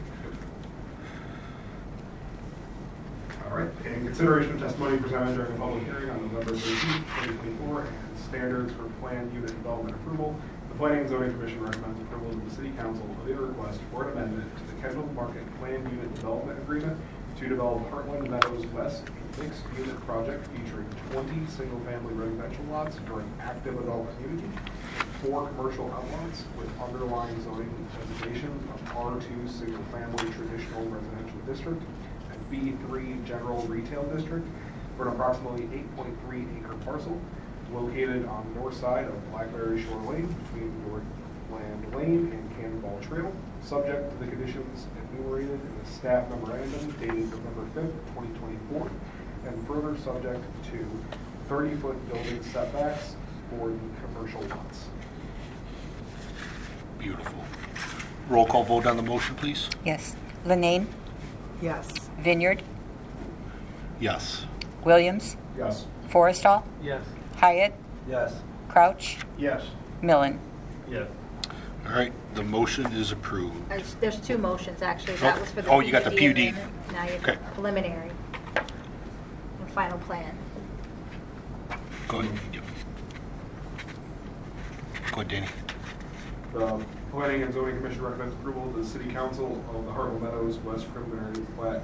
All right. In consideration of testimony presented during a public hearing on November 13th, 2024, and standards for planned unit development approval, the Planning and Zoning Commission recommends approval of the City Council of a request for an amendment to the Kendall Market Planned Unit Development Agreement to develop Heartland Meadows West, a mixed-unit project featuring 20 single-family residential lots for an active adult community, 4 commercial outlots with underlying zoning designation of R2 single-family traditional residential district and B3 general retail district for an approximately 8.3 acre parcel located on the north side of Blackberry Shore Lane between Northland Lane and Cannonball Trail, subject to the conditions enumerated in the staff memorandum dated November 5th, 2024, and further subject to 30-foot building setbacks for the commercial lots. Beautiful. Roll call vote on the motion, please. Yes. Lenane? Yes. Vineyard, Yes. Williams, Yes. Forrestal, Yes. Hyatt, Yes. Crouch, Yes. Millen. Yes. All right, the motion is approved. There's two motions, actually. That Oh, was for the oh, you got the PUD. amendment. Now you Okay. have preliminary and final plan. Go ahead. Yep. Go ahead, Danny. The Planning and Zoning Commission recommends approval of the City Council of the Hartwell Meadows West Preliminary Plat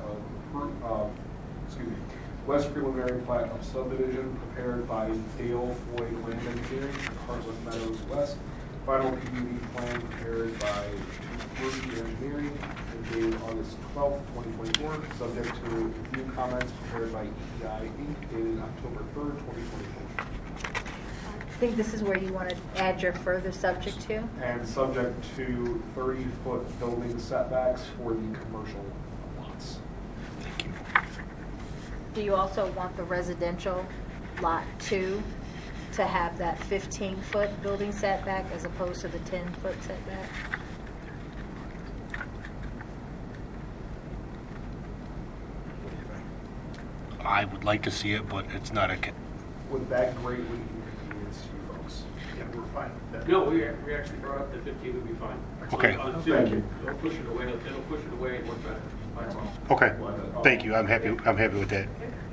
West Preliminary Plat of Subdivision prepared by Dale Floyd Land Engineering, Hartwell Meadows West. Final PUD plan prepared by Murphy Engineering and dated August 12th, 2024, subject to review comments prepared by EPI Inc. dated October 3rd, 2024. I think this is where you want to add your further subject to. And subject to 30-foot building setbacks for the commercial lots. Thank you. Do you also want the residential lot 2 to have that 15-foot building setback as opposed to the 10-foot setback? I would like to see it, but it's not a. Would that greatly inconvenience you folks? Yeah, we're fine with that. No, we actually brought up the 15 would be fine. Okay. Thank you. They'll push it away, it'll push it away and work better. That's all. Okay. Thank you. I'm happy with that.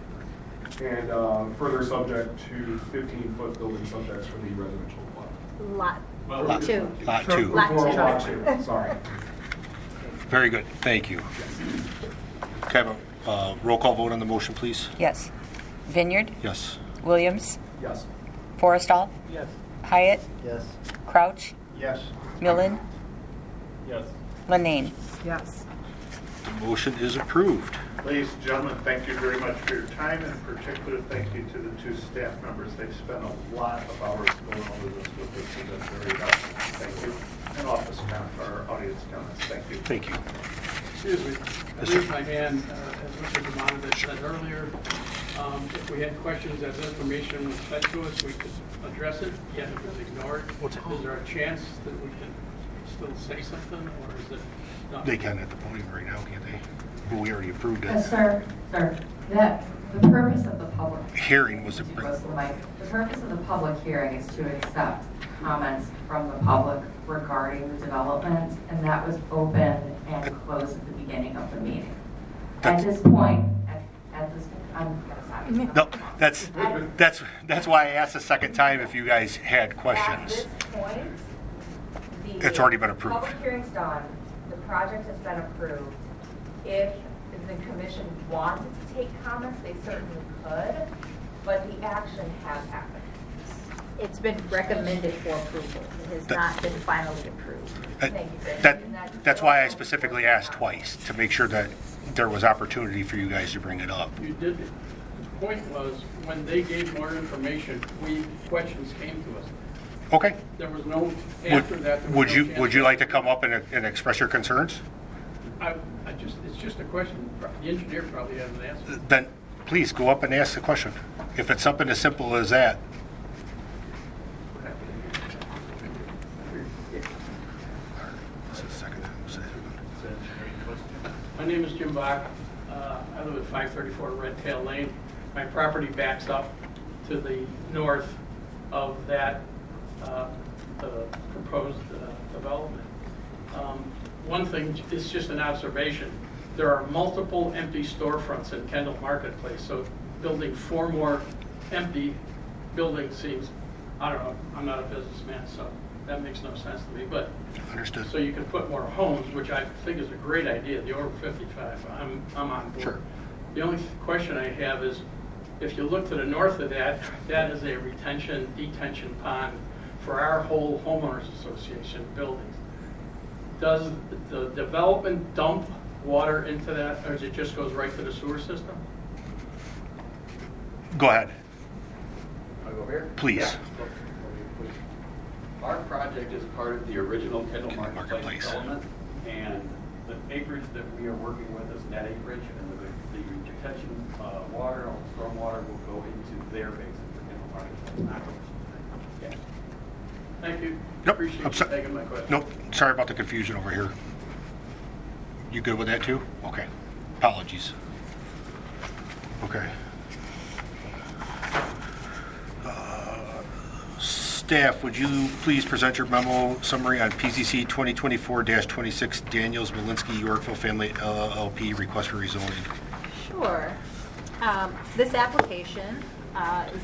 And further subject to 15-foot building setbacks for the residential lot. Lot 2. Lot 2. Lot For two. lot 2, sorry. Very good. Thank you. Can I have a roll call vote on the motion, please? Yes. Vineyard, Yes. Williams, Yes. Forrestal, Yes. Hyatt, Yes. Crouch, Yes. Millen, Yes. Lenane. Yes. The motion is approved. Ladies and gentlemen, thank you very much for your time, and in particular, thank you to the two staff members. They've spent a lot of hours going over this with us, and that's very helpful. Thank you. And office comment for our audience comments. Thank you. Thank you. Excuse me, I raised my hand, as Mr. Demonovich said earlier. If we had questions as information was fed to us, we could address it, yet it was ignored. Is there a chance that we can still say something, or is it not? They can at the podium right now, can't they? Well, we already approved it. Sir, the purpose of the public Hearing was to the bring. purpose of the public hearing is to accept comments from the public regarding the development, and that was open and closed at the beginning of the meeting. At this point, I'm sorry. No, that's why I asked the second time if you guys had questions. At this point, It's already been approved. Public hearing's done, the project has been approved. If the commission wanted to take comments, they certainly could, but the action has happened. It's been recommended for approval. It has not been finally approved. Thank you, sir. That's why I specifically asked twice, to make sure that there was opportunity for you guys to bring it up. You did, the point was, when they gave more information, questions came to us. Okay. There was no, after that, there was Would no you, chance. would you like to come up and express your concerns? It's just a question, the engineer probably has an answer. Then, please, go up and ask the question. If it's something as simple as that. My name is Jim Bach. I live at 534 Red Tail Lane. My property backs up to the north of that proposed development. One thing is just an observation. There are multiple empty storefronts in Kendall Marketplace, so building 4 more empty buildings seems, I don't know, I'm not a businessman, so that makes no sense to me. But Understood. so you can put more homes, which I think is a great idea, the over 55, I'm on board. Sure. The only question I have is, if you look to the north of that, that is a detention pond for our whole homeowners association buildings. Does the development dump water into that, or does it just goes right to the sewer system? Go ahead, I go here? please. Yeah. Our project is part of the original Kendall Marketplace development, and the acreage that we are working with is net acreage, and the detention water, or storm water will go into their basin for Kendall Marketplace, not ours. Yeah. Thank you. Nope, Appreciate I'm you sorry. taking my question. Nope, sorry about the confusion over here. You good with that too? Okay. Apologies. Okay. Staff, would you please present your memo summary on PZC 2024-26 Daniels Malinsky Yorkville Family LLP request for rezoning? Sure. This application is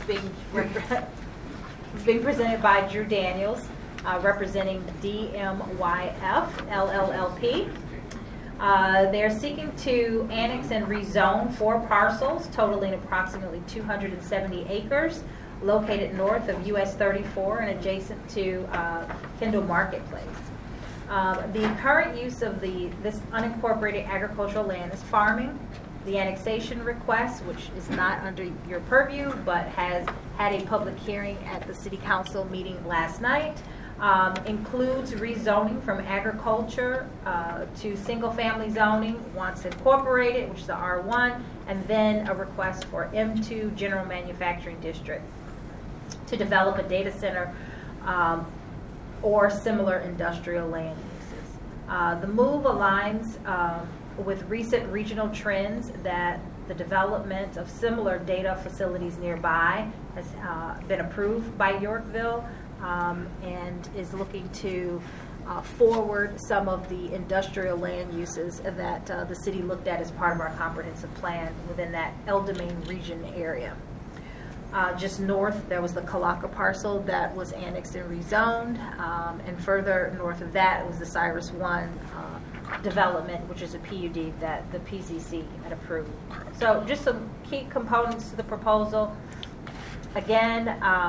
being presented by Drew Daniels, representing DMYF LLLP. They're seeking to annex and rezone 4 parcels totaling approximately 270 acres located north of US 34 and adjacent to Kendall Marketplace. The current use of this unincorporated agricultural land is farming. The annexation request, which is not under your purview, but has had a public hearing at the City Council meeting last night, includes rezoning from agriculture to single-family zoning once incorporated, which is the R1, and then a request for M2 General Manufacturing District to develop a data center or similar industrial land uses. The move aligns with recent regional trends that the development of similar data facilities nearby has been approved by Yorkville and is looking to forward some of the industrial land uses that the city looked at as part of our comprehensive plan within that El Domain region area. Just north, there was the Kalaka parcel that was annexed and rezoned, and further north of that was the Cyrus One development, which is a PUD that the PCC had approved. So just some key components to the proposal. Again,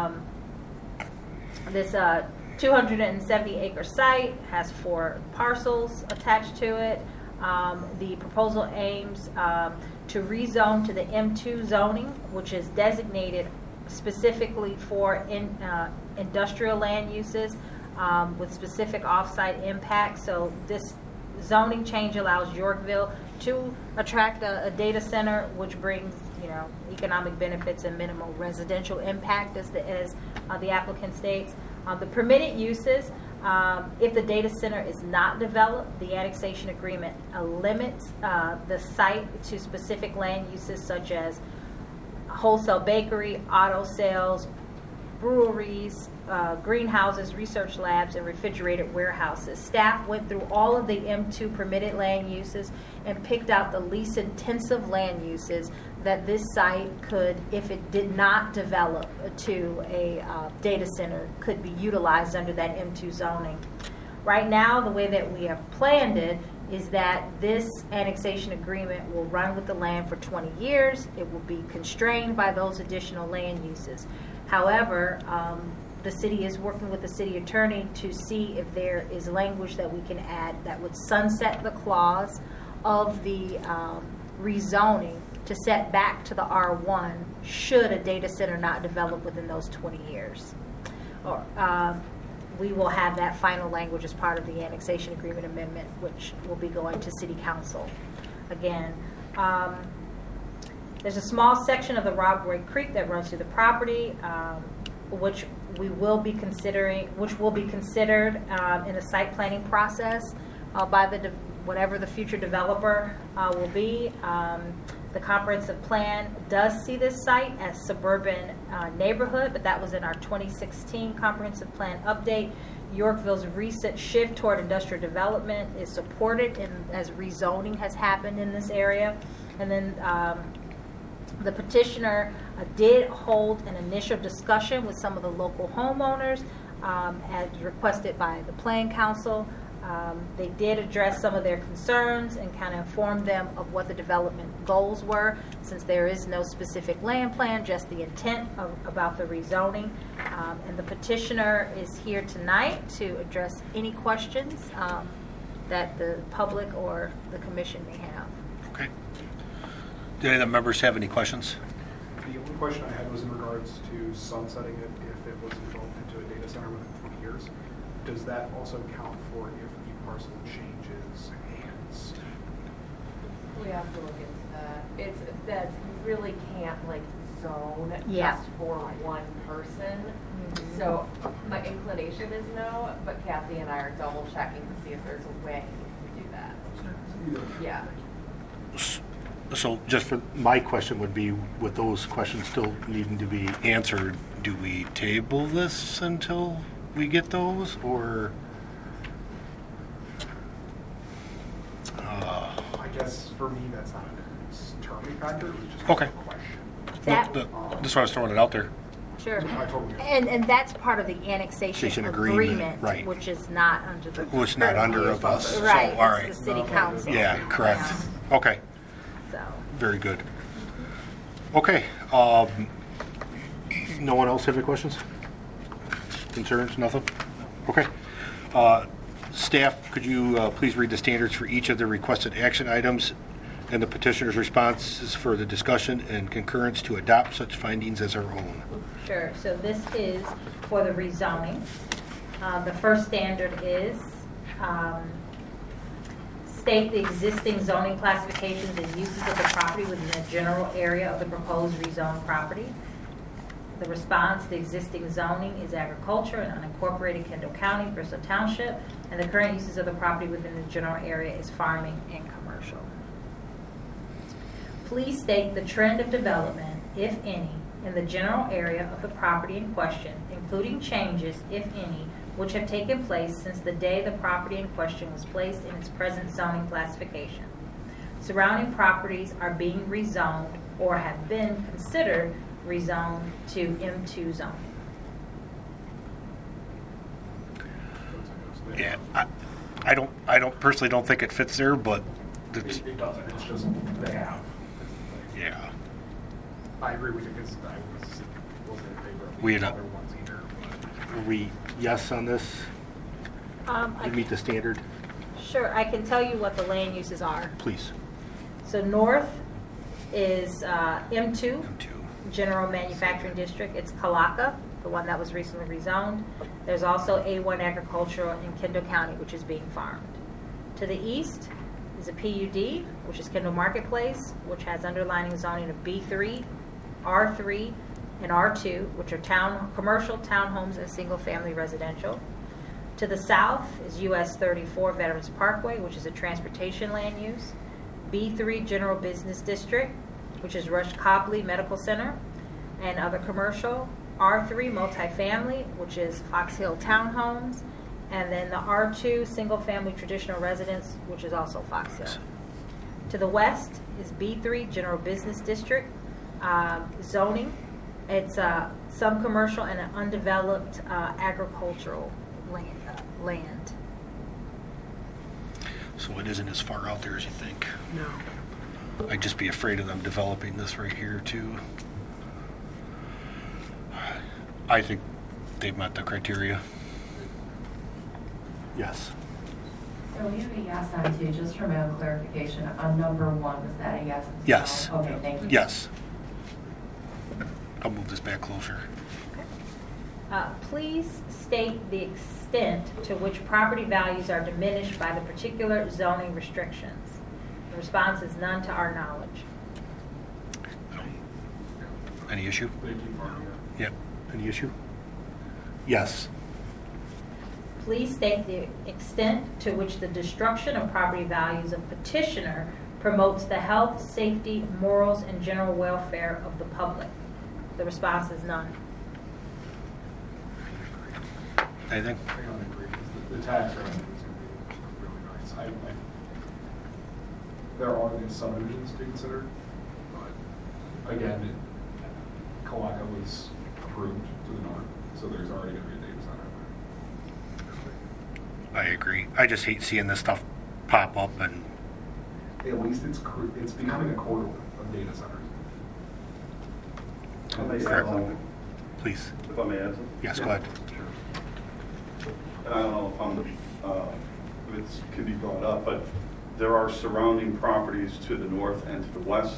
this 270-acre site has 4 parcels attached to it. The proposal aims to rezone to the M2 zoning, which is designated specifically for industrial land uses with specific off-site impact. So this zoning change allows Yorkville to attract a data center, which brings economic benefits and minimal residential impact, as the applicant states. The permitted uses, if the data center is not developed, the annexation agreement limits the site to specific land uses such as wholesale bakery, auto sales, breweries, greenhouses, research labs, and refrigerated warehouses. Staff went through all of the M2 permitted land uses and picked out the least intensive land uses that this site could, if it did not develop to a data center, could be utilized under that M2 zoning. Right now, the way that we have planned it is that this annexation agreement will run with the land for 20 years. It will be constrained by those additional land uses. However, the city is working with the city attorney to see if there is language that we can add that would sunset the clause of the rezoning to set back to the R1 should a data center not develop within those 20 years. Or we will have that final language as part of the annexation agreement amendment, which will be going to City Council. Again, there's a small section of the Rob Roy Creek that runs through the property, which will be considered in a site planning process by whatever the future developer will be. The comprehensive plan does see this site as suburban neighborhood, but that was in our 2016 comprehensive plan update. Yorkville's recent shift toward industrial development is supported as rezoning has happened in this area. And then the petitioner did hold an initial discussion with some of the local homeowners as requested by the Plan Council. They did address some of their concerns and kind of informed them of what the development goals were, since there is no specific land plan, just the intent about the rezoning. And the petitioner is here tonight to address any questions that the public or the commission may have. Okay. Do any of the members have any questions? The only question I had was in regards to sunsetting it if it was developed into a data center within 20 years. Does that also count for if the parcel changes hands? We have to look into that. It's that you really can't zone Yeah. just for one person. Mm-hmm. So my inclination is no, but Kathy and I are double checking to see if there's a way to do that. Yeah. So just for, my question would be, with those questions still needing to be answered, do we table this until we get those, or? I guess for me, that's not a determining factor, it was just Okay. a question. That- That's why I was throwing it out there. Sure. I totally get it. And that's part of the annexation Annexation agreement, agreement, right. which is not under the. Well, it's not under of us. so, Right, all it's right. the city council. Yeah, correct. Okay, So, very good. Okay, no one else have any questions? Concerns, nothing? Okay. Staff, could you please read the standards for each of the requested action items and the petitioner's responses for the discussion and concurrence to adopt such findings as our own? sure, so this is for the rezoning. The first standard is, state the existing zoning classifications and uses of the property within the general area of the proposed rezoned property. The response, the existing zoning is agriculture and unincorporated Kendall County, Bristol Township, and the current uses of the property within the general area is farming and commercial. Please state the trend of development, if any, in the general area of the property in question, including changes, if any, which have taken place since the day the property in question was placed in its present zoning classification. Surrounding properties are being rezoned or have been considered rezoned to M2 zoning. Yeah, I don't personally don't think it fits there, but it's, It doesn't, it's just they have. yeah. I agree with you, because I wasn't in favor of We the had a- other ones either. Are we yes on this? I You meet the standard? Sure, I can tell you what the land uses are. Please. So north is M2, M2. General Manufacturing District. It's Kalaka, the one that was recently rezoned. There's also A1 Agricultural in Kendall County, which is being farmed. To the east is a PUD, which is Kendall Marketplace, which has underlining zoning of B3, R3, and R2, which are commercial townhomes and single-family residential. To the south is US 34 Veterans Parkway, which is a transportation land use. B3 General Business District, which is Rush Copley Medical Center and other commercial. R3 multifamily, which is Fox Hill Townhomes. And then the R2 single-family traditional residence, which is also Fox Hill. To the west is B3 General Business District zoning. It's some commercial and an undeveloped agricultural land. So it isn't as far out there as you think. No. I'd just be afraid of them developing this right here too. I think they've met the criteria. Yes. So we have a yes on two, just for my own clarification, on number one, was that a yes? as well? Yes. Okay, thank you. Yes. I'll move this back closer. Please state the extent to which property values are diminished by the particular zoning restrictions. The response is none to our knowledge. Any issue? They keep farming it. Yep. Any issue? Yes. Please state the extent to which the destruction of property values of petitioner promotes the health, safety, morals, and general welfare of the public. The response is none. Anything? I don't agree, because the tax revenue is going to be really nice. There are these subdivisions to consider, but again, Kalaka was approved to the north, so there's already going to be a data center there. I agree. I just hate seeing this stuff pop up and At least it's becoming a corridor of data centers. please. If I may add something? Yes, go ahead. I don't know if it could be brought up, but there are surrounding properties to the north and to the west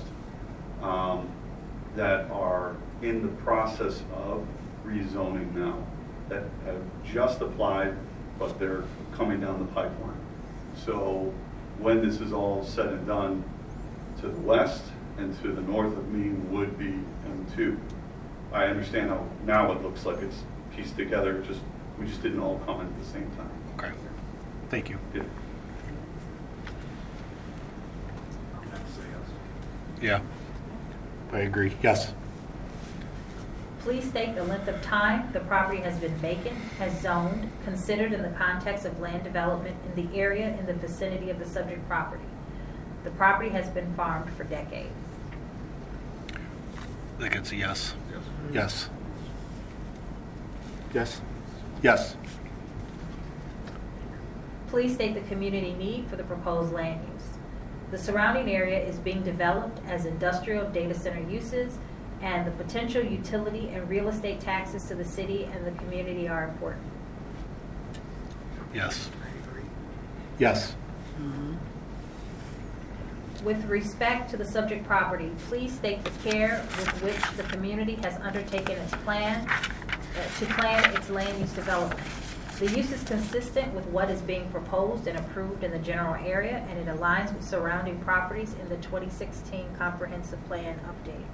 that are in the process of rezoning now, that have just applied, but they're coming down the pipeline. So when this is all said and done, to the west and to the north of me would be M2. I understand how now it looks like it's pieced together, we just didn't all come in at the same time. Okay. Thank you. Yeah. I'm going to say yes. Yeah. I agree. Yes. Please state the length of time the property has been vacant, has zoned, considered in the context of land development in the area in the vicinity of the subject property. The property has been farmed for decades. I think it's a yes. Yes. Yes. Yes. Please state the community need for the proposed land use. The surrounding area is being developed as industrial data center uses, and the potential utility and real estate taxes to the city and the community are important. Yes. Yes. With respect to the subject property, please state the care with which the community has undertaken its plan to plan its land use development. The use is consistent with what is being proposed and approved in the general area, and it aligns with surrounding properties in the 2016 Comprehensive Plan update.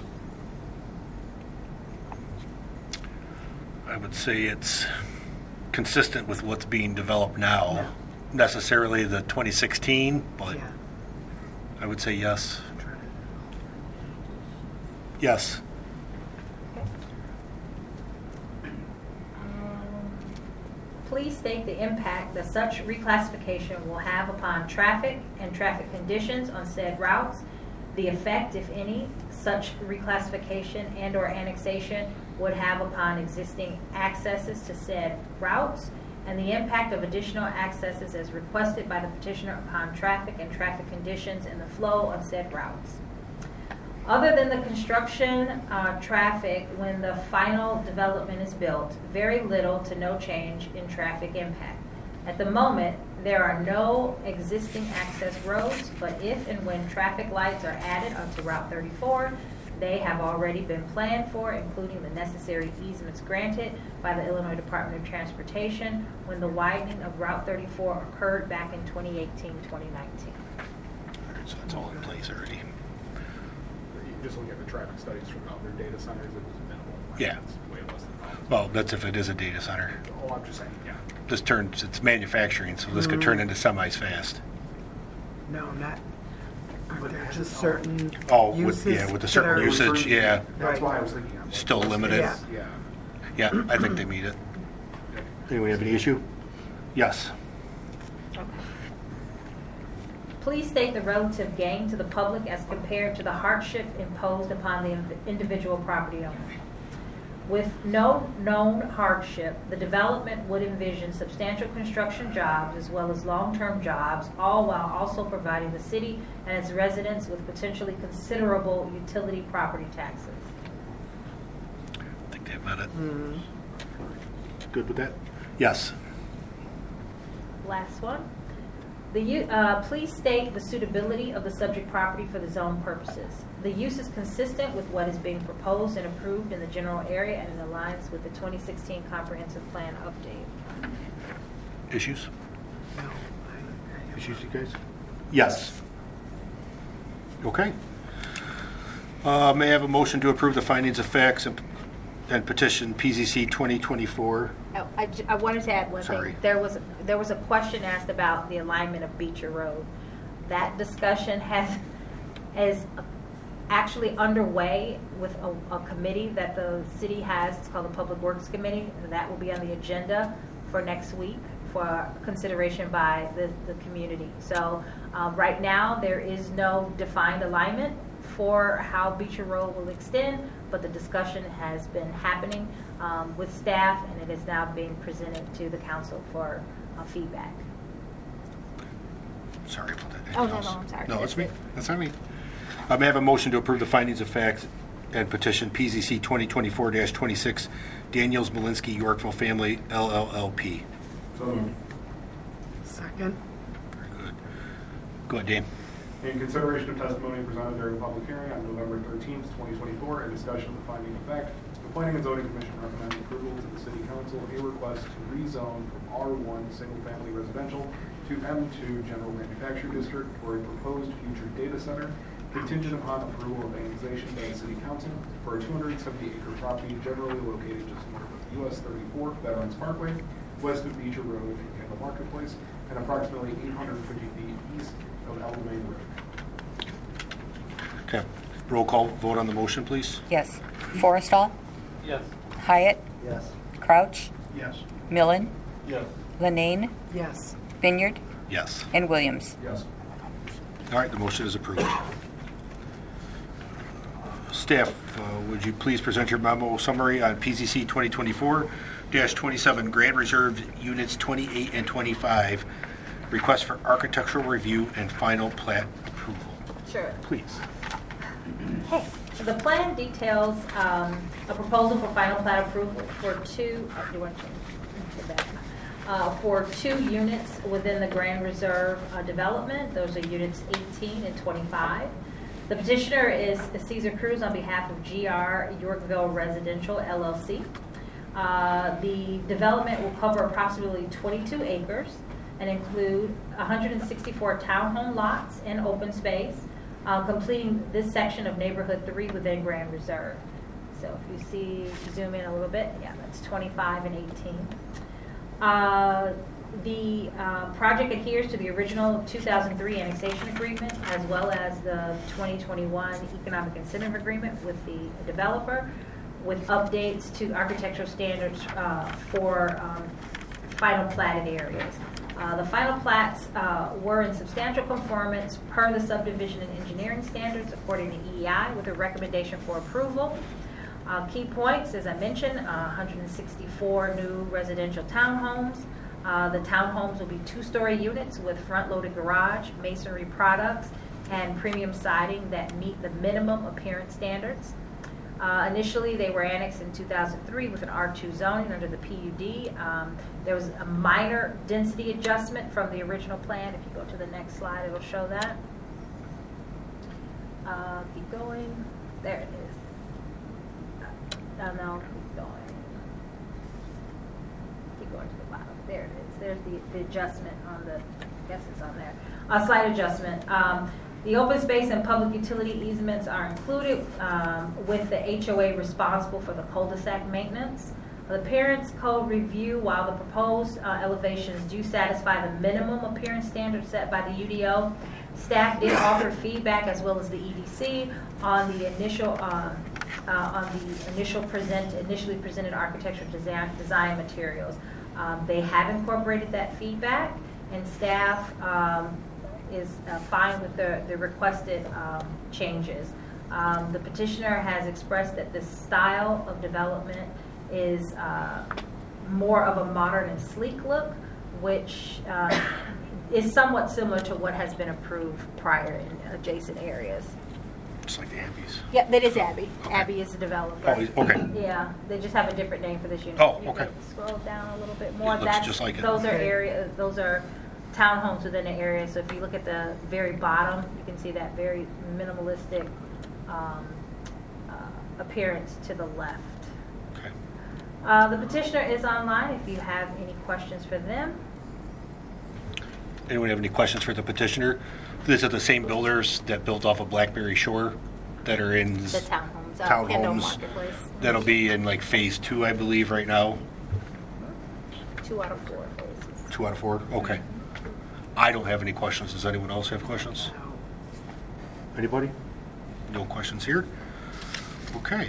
I would say it's consistent with what's being developed now. Necessarily the 2016, but Yeah. I would say yes. Yes. Please state the impact that such reclassification will have upon traffic and traffic conditions on said routes, the effect, if any, such reclassification and/or annexation would have upon existing accesses to said routes, and the impact of additional accesses as requested by the petitioner upon traffic and traffic conditions and the flow on said routes. Other than the construction traffic when the final development is built, very little to no change in traffic impact. At the moment, there are no existing access roads, but if and when traffic lights are added onto Route 34, they have already been planned for, including the necessary easements granted by the Illinois Department of Transportation when the widening of Route 34 occurred back in 2018-2019. So it's all in place already. You just look at the traffic studies from other data centers, it was minimal. Yeah. It's way less than that. Well, that's if it is a data center. Oh, I'm just saying, yeah. This turns, it's manufacturing, so this could turn into semis fast. No, not, aren't there just certain Oh, with, uses yeah, with the that certain are- usage, yeah. That's Right. why I was thinking. of, like, Still limited. Yeah. Yeah. Yeah, I think they meet it. Anyone have any issue? Yes. Please state the relative gain to the public as compared to the hardship imposed upon the individual property owner. With no known hardship, the development would envision substantial construction jobs as well as long-term jobs, all while also providing the city and its residents with potentially considerable utility property taxes. I think they met it. Good with that? Yes. Last one. Please state the suitability of the subject property for the zone purposes. The use is consistent with what is being proposed and approved in the general area and it aligns with the 2016 Comprehensive Plan update. Issues? No. Issues, you guys? Yes. Okay. May I have a motion to approve the findings of facts and petition PZC 2024? Oh, I wanted to add one Sorry. thing. There was a question asked about the alignment of Beecher Road. That discussion is actually underway with a committee that the city has. It's called the Public Works Committee, and that will be on the agenda for next week for consideration by the community. So right now, there is no defined alignment for how Beecher Road will extend, but the discussion has been happening with staff, and it is now being presented to the council for feedback. Sorry about that. Oh, no, I'm sorry. No, it's me. That's not me. May I have a motion to approve the findings of facts and petition PZC 2024-26, Daniels Malinsky Yorkville Family LLLP? So moved. Second. Very good. Go ahead, Dan. In consideration of testimony presented during a public hearing on November 13th, 2024, and discussion of the finding of fact, the Planning and Zoning Commission recommends approval to the City Council a request to rezone from R1 single-family residential to M2 general manufacturing district for a proposed future data center, contingent upon approval of annexation by the City Council for a 270-acre property generally located just north of US 34 Veterans Parkway, west of Beecher Road and Kendall Marketplace, and approximately 850 feet east of Aldermain Road. Okay. Roll call vote on the motion, please. Yes. Forrestall? Yes. Hyatt? Yes. Crouch? Yes. Millen? Yes. Linane? Yes. Vineyard? Yes. And Williams. Yes. All right, the motion is approved. Staff, would you please present your memo summary on PZC 2024-27 Grand Reserve Units 28 and 25, request for architectural review and final plat approval? Sure. Please. Okay, so the plan details a proposal for final plat approval for two, do you want to change the back? For 2 units within the Grand Reserve development. Those are units 18 and 25. The petitioner is Caesar Cruz on behalf of GR Yorkville Residential LLC. The development will cover approximately 22 acres and include 164 townhome lots and open space, completing this section of Neighborhood 3 within Grand Reserve. So if you see, zoom in a little bit, yeah, that's 25 and 18. The project adheres to the original 2003 annexation agreement as well as the 2021 economic incentive agreement with the developer, with updates to architectural standards for final platted areas. The final plats were in substantial conformance per the subdivision and engineering standards according to EEI, with a recommendation for approval. Key points, as I mentioned, 164 new residential townhomes. The townhomes will be 2-story units with front-loaded garage, masonry products, and premium siding that meet the minimum appearance standards. Initially, they were annexed in 2003 with an R2 zoning under the PUD. There was a minor density adjustment from the original plan. If you go to the next slide, it'll show that. Keep going. There it is. No, keep going. Keep going to the bottom. There it is. There's the adjustment on the, I guess it's on there. A slight adjustment. The open space and public utility easements are included with the HOA responsible for the cul-de-sac maintenance. The appearance code review, while the proposed elevations do satisfy the minimum appearance standard set by the UDO, staff did offer feedback as well as the EDC on the initially presented architectural design materials. They have incorporated that feedback, and staff is fine with the requested changes. The petitioner has expressed that the style of development is more of a modern and sleek look, which is somewhat similar to what has been approved prior in adjacent areas. It's like the Abbeys. Yeah, that is Abbey. Okay. Abbey is the developer. Oh, okay. Yeah, they just have a different name for this unit. Oh, You okay. can Scroll down a little bit more. It looks just like it. Those are townhomes within the area. So if you look at the very bottom, you can see that very minimalistic appearance to the left. Okay. The petitioner is online if you have any questions for them. Anyone have any questions for the petitioner? These are the same builders that built off of Blackberry Shore that are in The townhomes. Kendall townhomes. Marketplace. That'll be in like phase 2, I believe, right now. 2 out of 4 phases. 2 out of 4? Okay. I don't have any questions. Does anyone else have questions? Anybody? No questions here? Okay.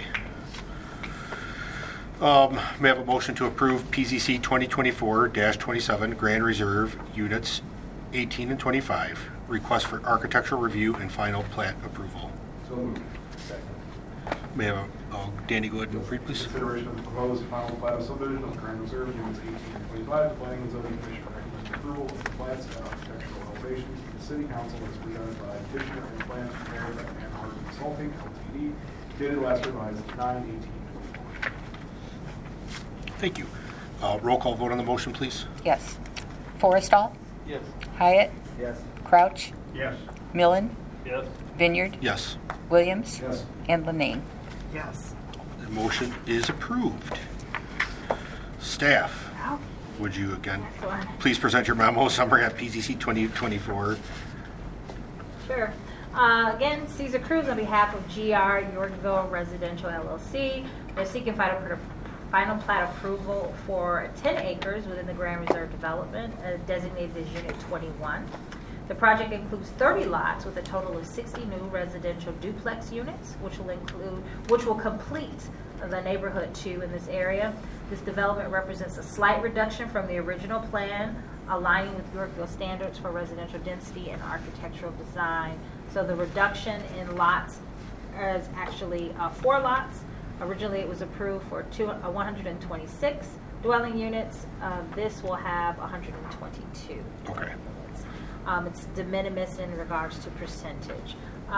May I have a motion to approve PZC 2024-27 Grand Reserve Units 18 and 25, request for architectural review and final plat approval? So moved. May I have Danny go ahead and read, please? Consideration of the proposed final plat of subdivision of Grand Reserve Units 18 and 25. The Planning and Zoning Commission recommends approval of the plats and architectural elevations to the City Council as presented by petitioner and plans prepared by Van Harden Consulting, LTD, dated last revised 9/18/24. Thank you. Roll call vote on the motion, please. Yes. Forrestall? Yes. Hyatt? Yes. Crouch? Yes. Millen? Yes. Vineyard? Yes. Williams? Yes. And Linane. Yes. The motion is approved. Staff, would you again please present your memo summary on PZC 2024? Sure. Again, Caesar Cruz on behalf of GR Yorkville Residential LLC. They're seeking final plat approval for 10 acres within the Grand Reserve development, designated as Unit 21. The project includes 30 lots with a total of 60 new residential duplex units, which will complete the neighborhood 2 in this area. This development represents a slight reduction from the original plan, aligning with Yorkville standards for residential density and architectural design. So the reduction in lots is actually 4 lots. Originally, it was approved for 126 dwelling units. This will have 122. Okay. It's de minimis in regards to percentage.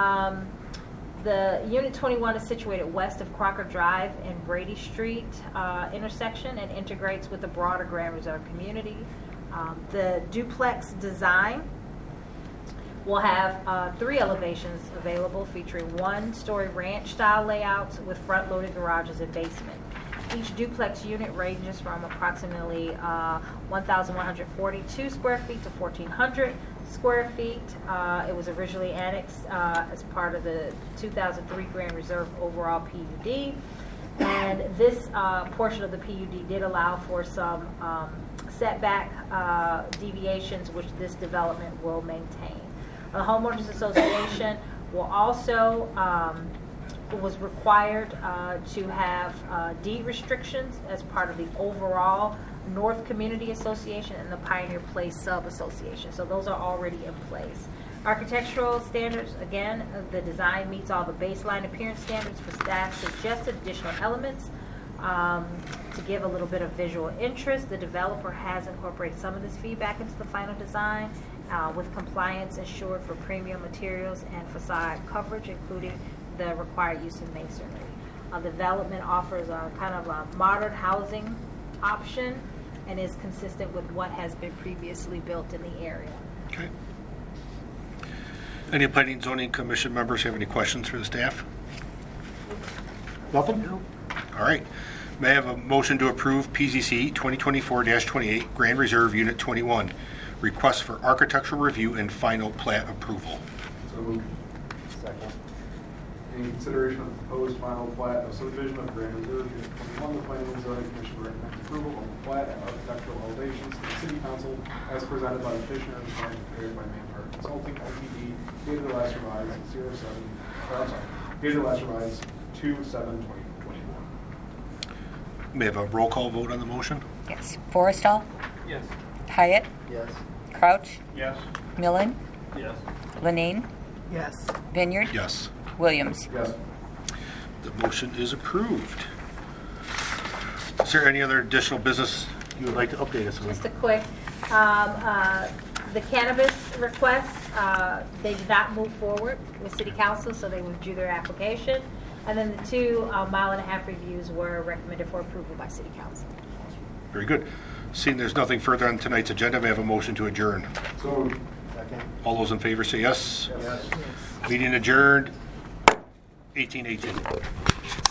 The Unit 21 is situated west of Crocker Drive and Brady Street intersection and integrates with the broader Grand Reserve community. The duplex design will have 3 elevations available, featuring 1-story ranch-style layouts with front-loaded garages and basement. Each duplex unit ranges from approximately 1,142 square feet to 1,400 square feet. It was originally annexed as part of the 2003 Grand Reserve overall PUD. And this portion of the PUD did allow for some setback deviations, which this development will maintain. The Homeowners Association will also was required to have deed restrictions as part of the overall North Community Association and the Pioneer Place Sub-Association. So those are already in place. Architectural standards, again, the design meets all the baseline appearance standards, but staff suggested additional elements to give a little bit of visual interest. The developer has incorporated some of this feedback into the final design with compliance ensured for premium materials and facade coverage, including the required use of masonry. Development offers a kind of a modern housing option and is consistent with what has been previously built in the area. Okay. Any Planning and Zoning Commission members have any questions for the staff? Nothing? No. All right. May I have a motion to approve PZC 2024-28 Grand Reserve Unit 21, request for architectural review and final plat approval? So moved. Second. In consideration of the proposed final plat of subdivision of Grand Reserve Unit 21, the Planning and Zoning Commission recommends approval of the plat and architectural elevations to the City Council as presented by the petitioner and signed and prepared by Manpower Consulting Ltd. Dated the last revised 2/7/2024. May I have a roll call vote on the motion? Yes. Forrestal? Yes. Hyatt? Yes. Crouch? Yes. Millen? Yes. Lenine? Yes. Vineyard? Yes. Williams? Yes. The motion is approved. Is there any other additional business you would like to update us on? Just a quick, the cannabis requests, they did not move forward with City Council, so they withdrew their application. And then the 2 mile-and-a-half reviews were recommended for approval by City Council. Very good. Seeing there's nothing further on tonight's agenda, may I have a motion to adjourn? So moved. Second. All those in favor say yes. Yes. Meeting adjourned, 18:18.